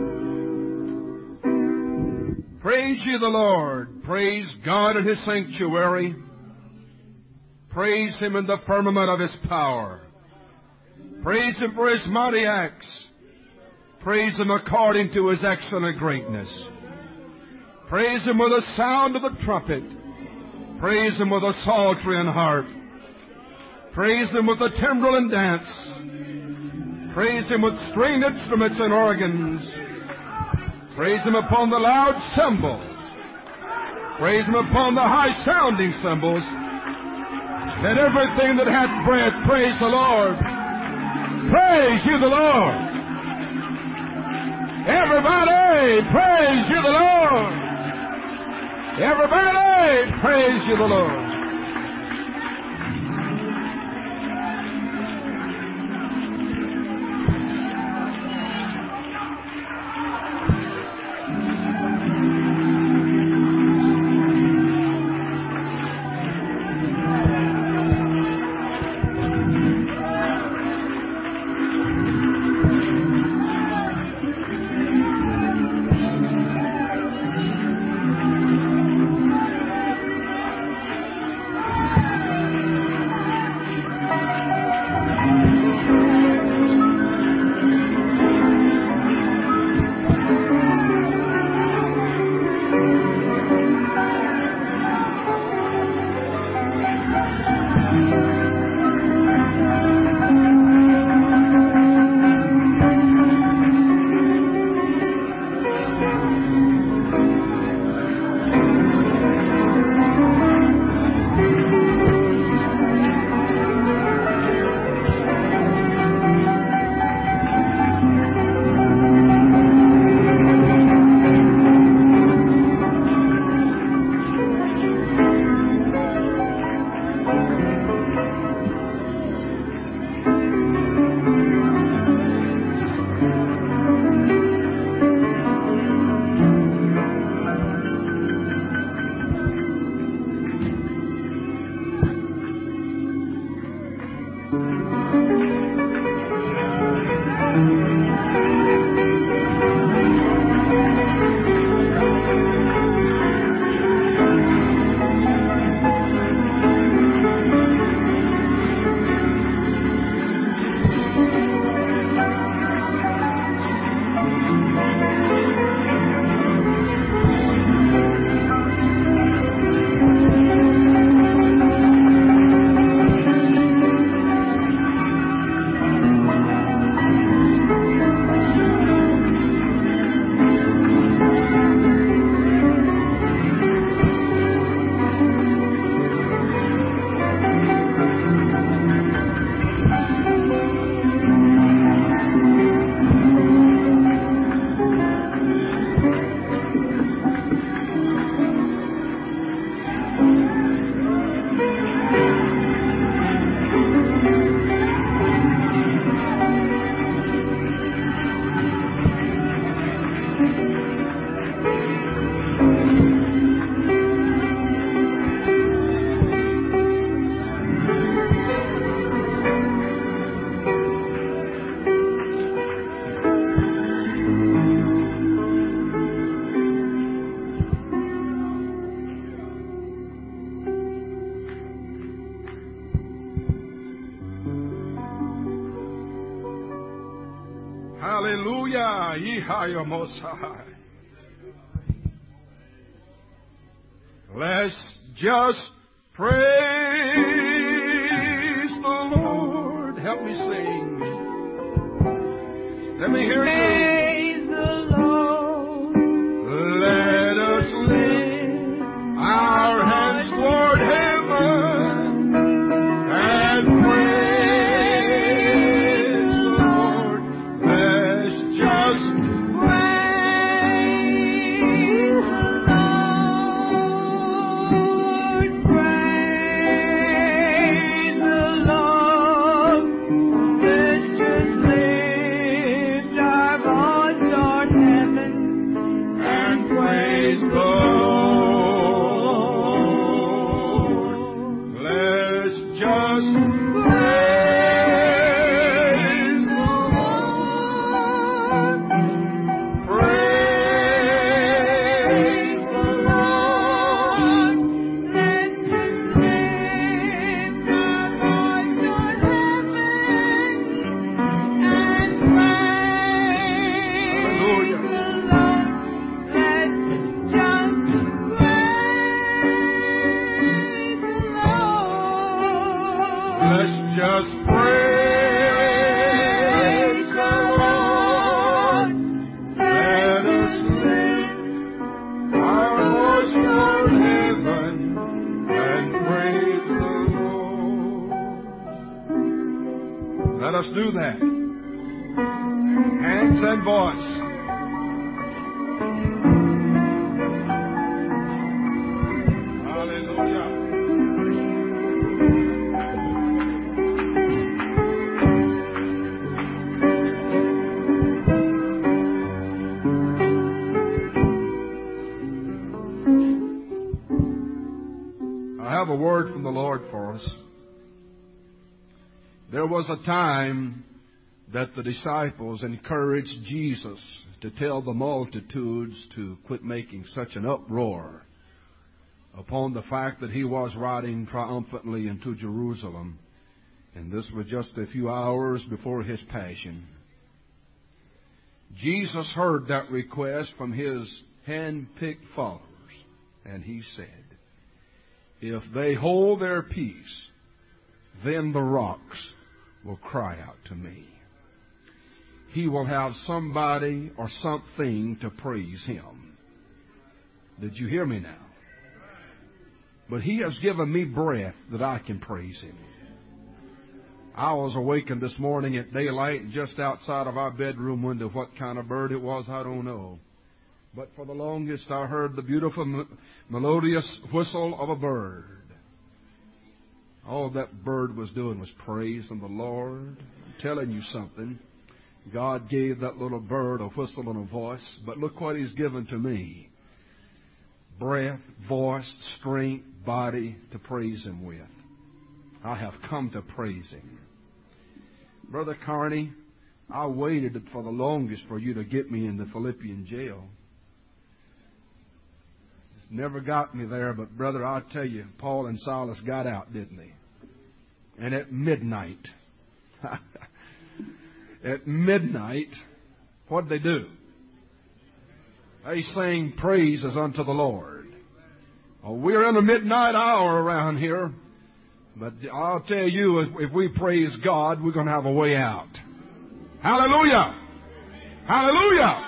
Lord. Praise ye the Lord. Praise God in His sanctuary. Praise Him in the firmament of His power. Praise Him for His mighty acts. Praise Him according to His excellent greatness. Praise Him with the sound of the trumpet. Praise Him with the psaltery and harp. Praise Him with the timbrel and dance. Praise Him with stringed instruments and organs. Praise Him upon the loud cymbals. Praise Him upon the high-sounding cymbals. Let everything that hath breath praise the Lord. Praise you the Lord. Everybody, praise you the Lord. Everybody, praise you the Lord. Hallelujah. Yehoah Most High. Let's just praise the Lord. Help me sing. Let me hear you. Praise the Lord. Let us lift our hands toward heaven and praise the Lord. Let's just Praise the Lord. Praise the Lord. us do that. Hands and voice. I have a word from the Lord for us. There was a time that the disciples encouraged Jesus to tell the multitudes to quit making such an uproar upon the fact that he was riding triumphantly into Jerusalem, and this was just a few hours before his passion. Jesus heard that request from his hand-picked followers, and he said, "If they hold their peace, then the rocks will cry out to me." He will have somebody or something to praise him. Did you hear me now? But he has given me breath that I can praise him. I was awakened this morning at daylight just outside of our bedroom window. What kind of bird it was, I don't know. But for the longest, I heard the beautiful melodious whistle of a bird. All that bird was doing was praising the Lord. I'm telling you something. God gave that little bird a whistle and a voice, but look what he's given to me. Breath, voice, strength, body to praise him with. I have come to praise him. Brother Carney, I waited for the longest for you to get me in the Philippian jail. Never got me there, but brother, I'll tell you, Paul and Silas got out, didn't they? And at midnight, at midnight, what did they do? They sang praises unto the Lord. Oh, we're in a midnight hour around here, but I'll tell you, if, if we praise God, we're going to have a way out. Hallelujah! Hallelujah!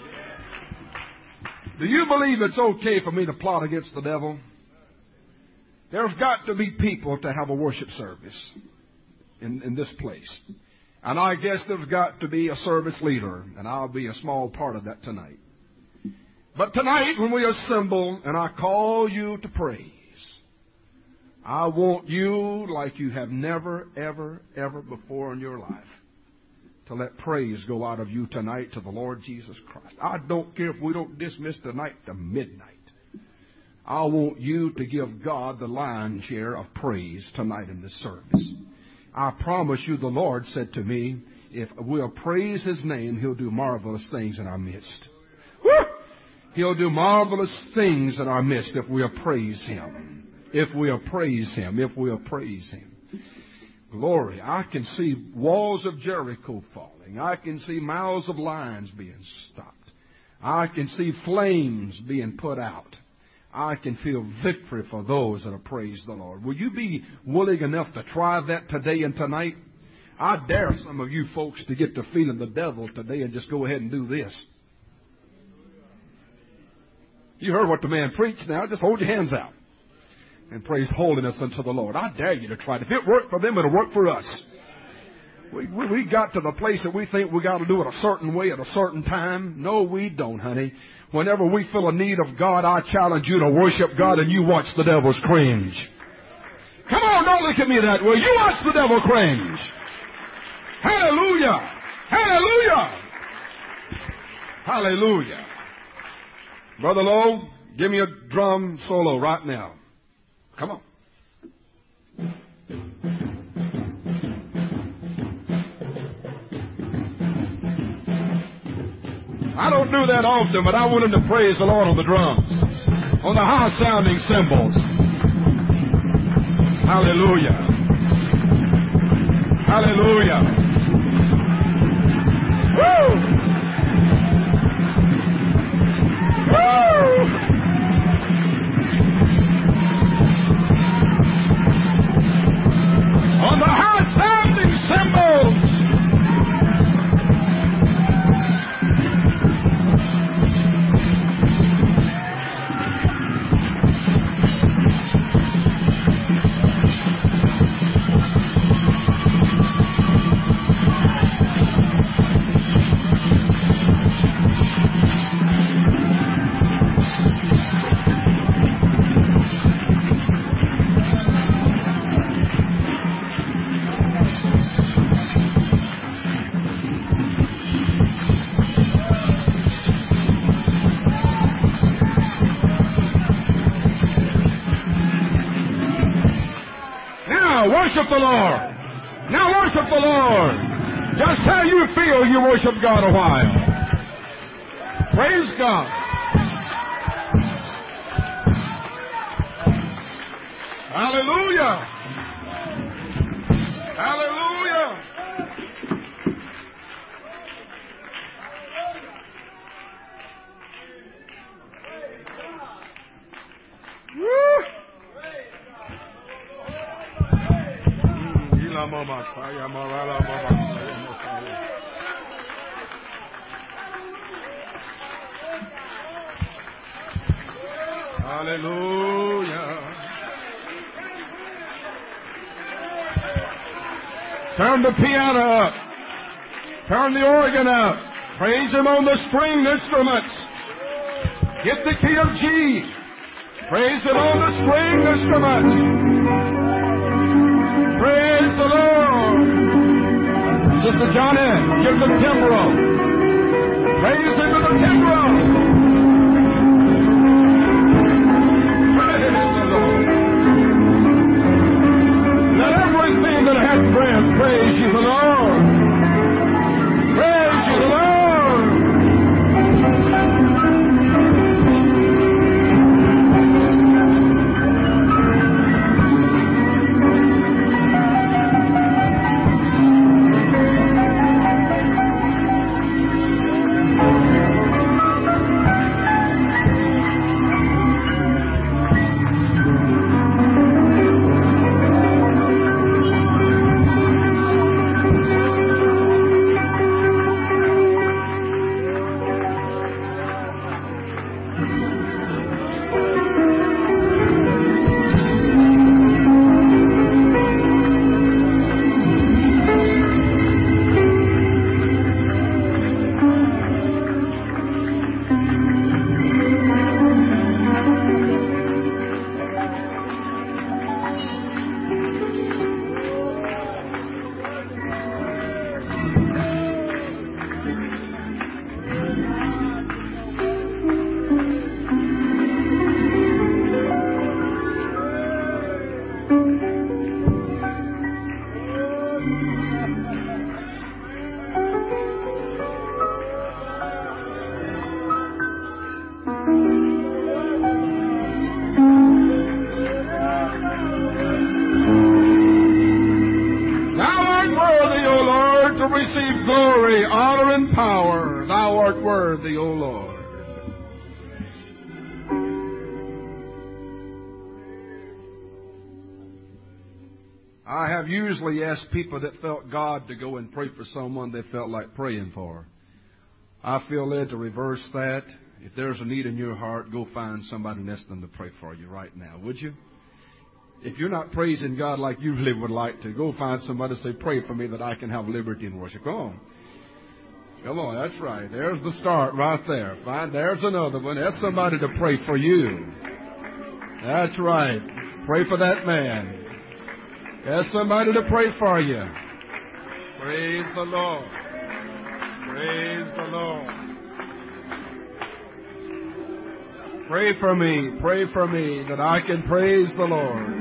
Do you believe it's okay for me to plot against the devil? There's got to be people to have a worship service in, in this place. And I guess there's got to be a service leader, and I'll be a small part of that tonight. But tonight, when we assemble and I call you to praise, I want you, like you have never, ever, ever before in your life, to let praise go out of you tonight to the Lord Jesus Christ. I don't care if we don't dismiss tonight to midnight. I want you to give God the lion's share of praise tonight in this service. I promise you, the Lord said to me, if we'll praise his name, he'll do marvelous things in our midst. Woo! He'll do marvelous things in our midst if we'll praise him. If we'll praise him. If we'll praise him. Glory. I can see walls of Jericho falling. I can see mouths of lions being stopped. I can see flames being put out. I can feel victory for those that have praised the Lord. Will you be willing enough to try that today and tonight? I dare some of you folks to get to feeling the devil today and just go ahead and do this. You heard what the man preached now. Just hold your hands out and praise holiness unto the Lord. I dare you to try it. If it worked for them, it'll work for us. We, we, we got to the place that we think we got to do it a certain way at a certain time. No, we don't, honey. Whenever we feel a need of God, I challenge you to worship God, and you watch the devils cringe. Come on, don't look at me that way. You watch the devil cringe. Hallelujah. Hallelujah. Hallelujah. Brother Lowe, give me a drum solo right now. Come on. I don't do that often, but I want him to praise the Lord on the drums, on the high-sounding cymbals. Hallelujah. Hallelujah. Woo! Woo! On the high-sounding cymbals. Now worship the Lord. Now worship the Lord. Just how you feel, you worship God a while. Praise God. Hallelujah. Hallelujah. Woo. Hallelujah. Turn the piano up. Turn the organ up. Praise Him on the string instruments. Get the key of G. Praise Him on the string instruments. Praise the Lord. Sister Johnny, give the timbrel. Praise Him with the timbrel. Praise the Lord. Let everything that hath breath praise you, the Lord. Praise you, the Lord. Glory, honor, and power. Thou art worthy, O Lord. I have usually asked people that felt God to go and pray for someone they felt like praying for. I feel led to reverse that. If there's a need in your heart, go find somebody and ask them to pray for you right now, would you? If you're not praising God like you really would like to, go find somebody and say, pray for me that I can have liberty in worship. Come on. Come on, that's right. There's the start right there. Fine. There's another one. That's somebody to pray for you. That's right. Pray for that man. There's somebody to pray for you. Praise the Lord. Praise the Lord. Pray for me. Pray for me that I can praise the Lord.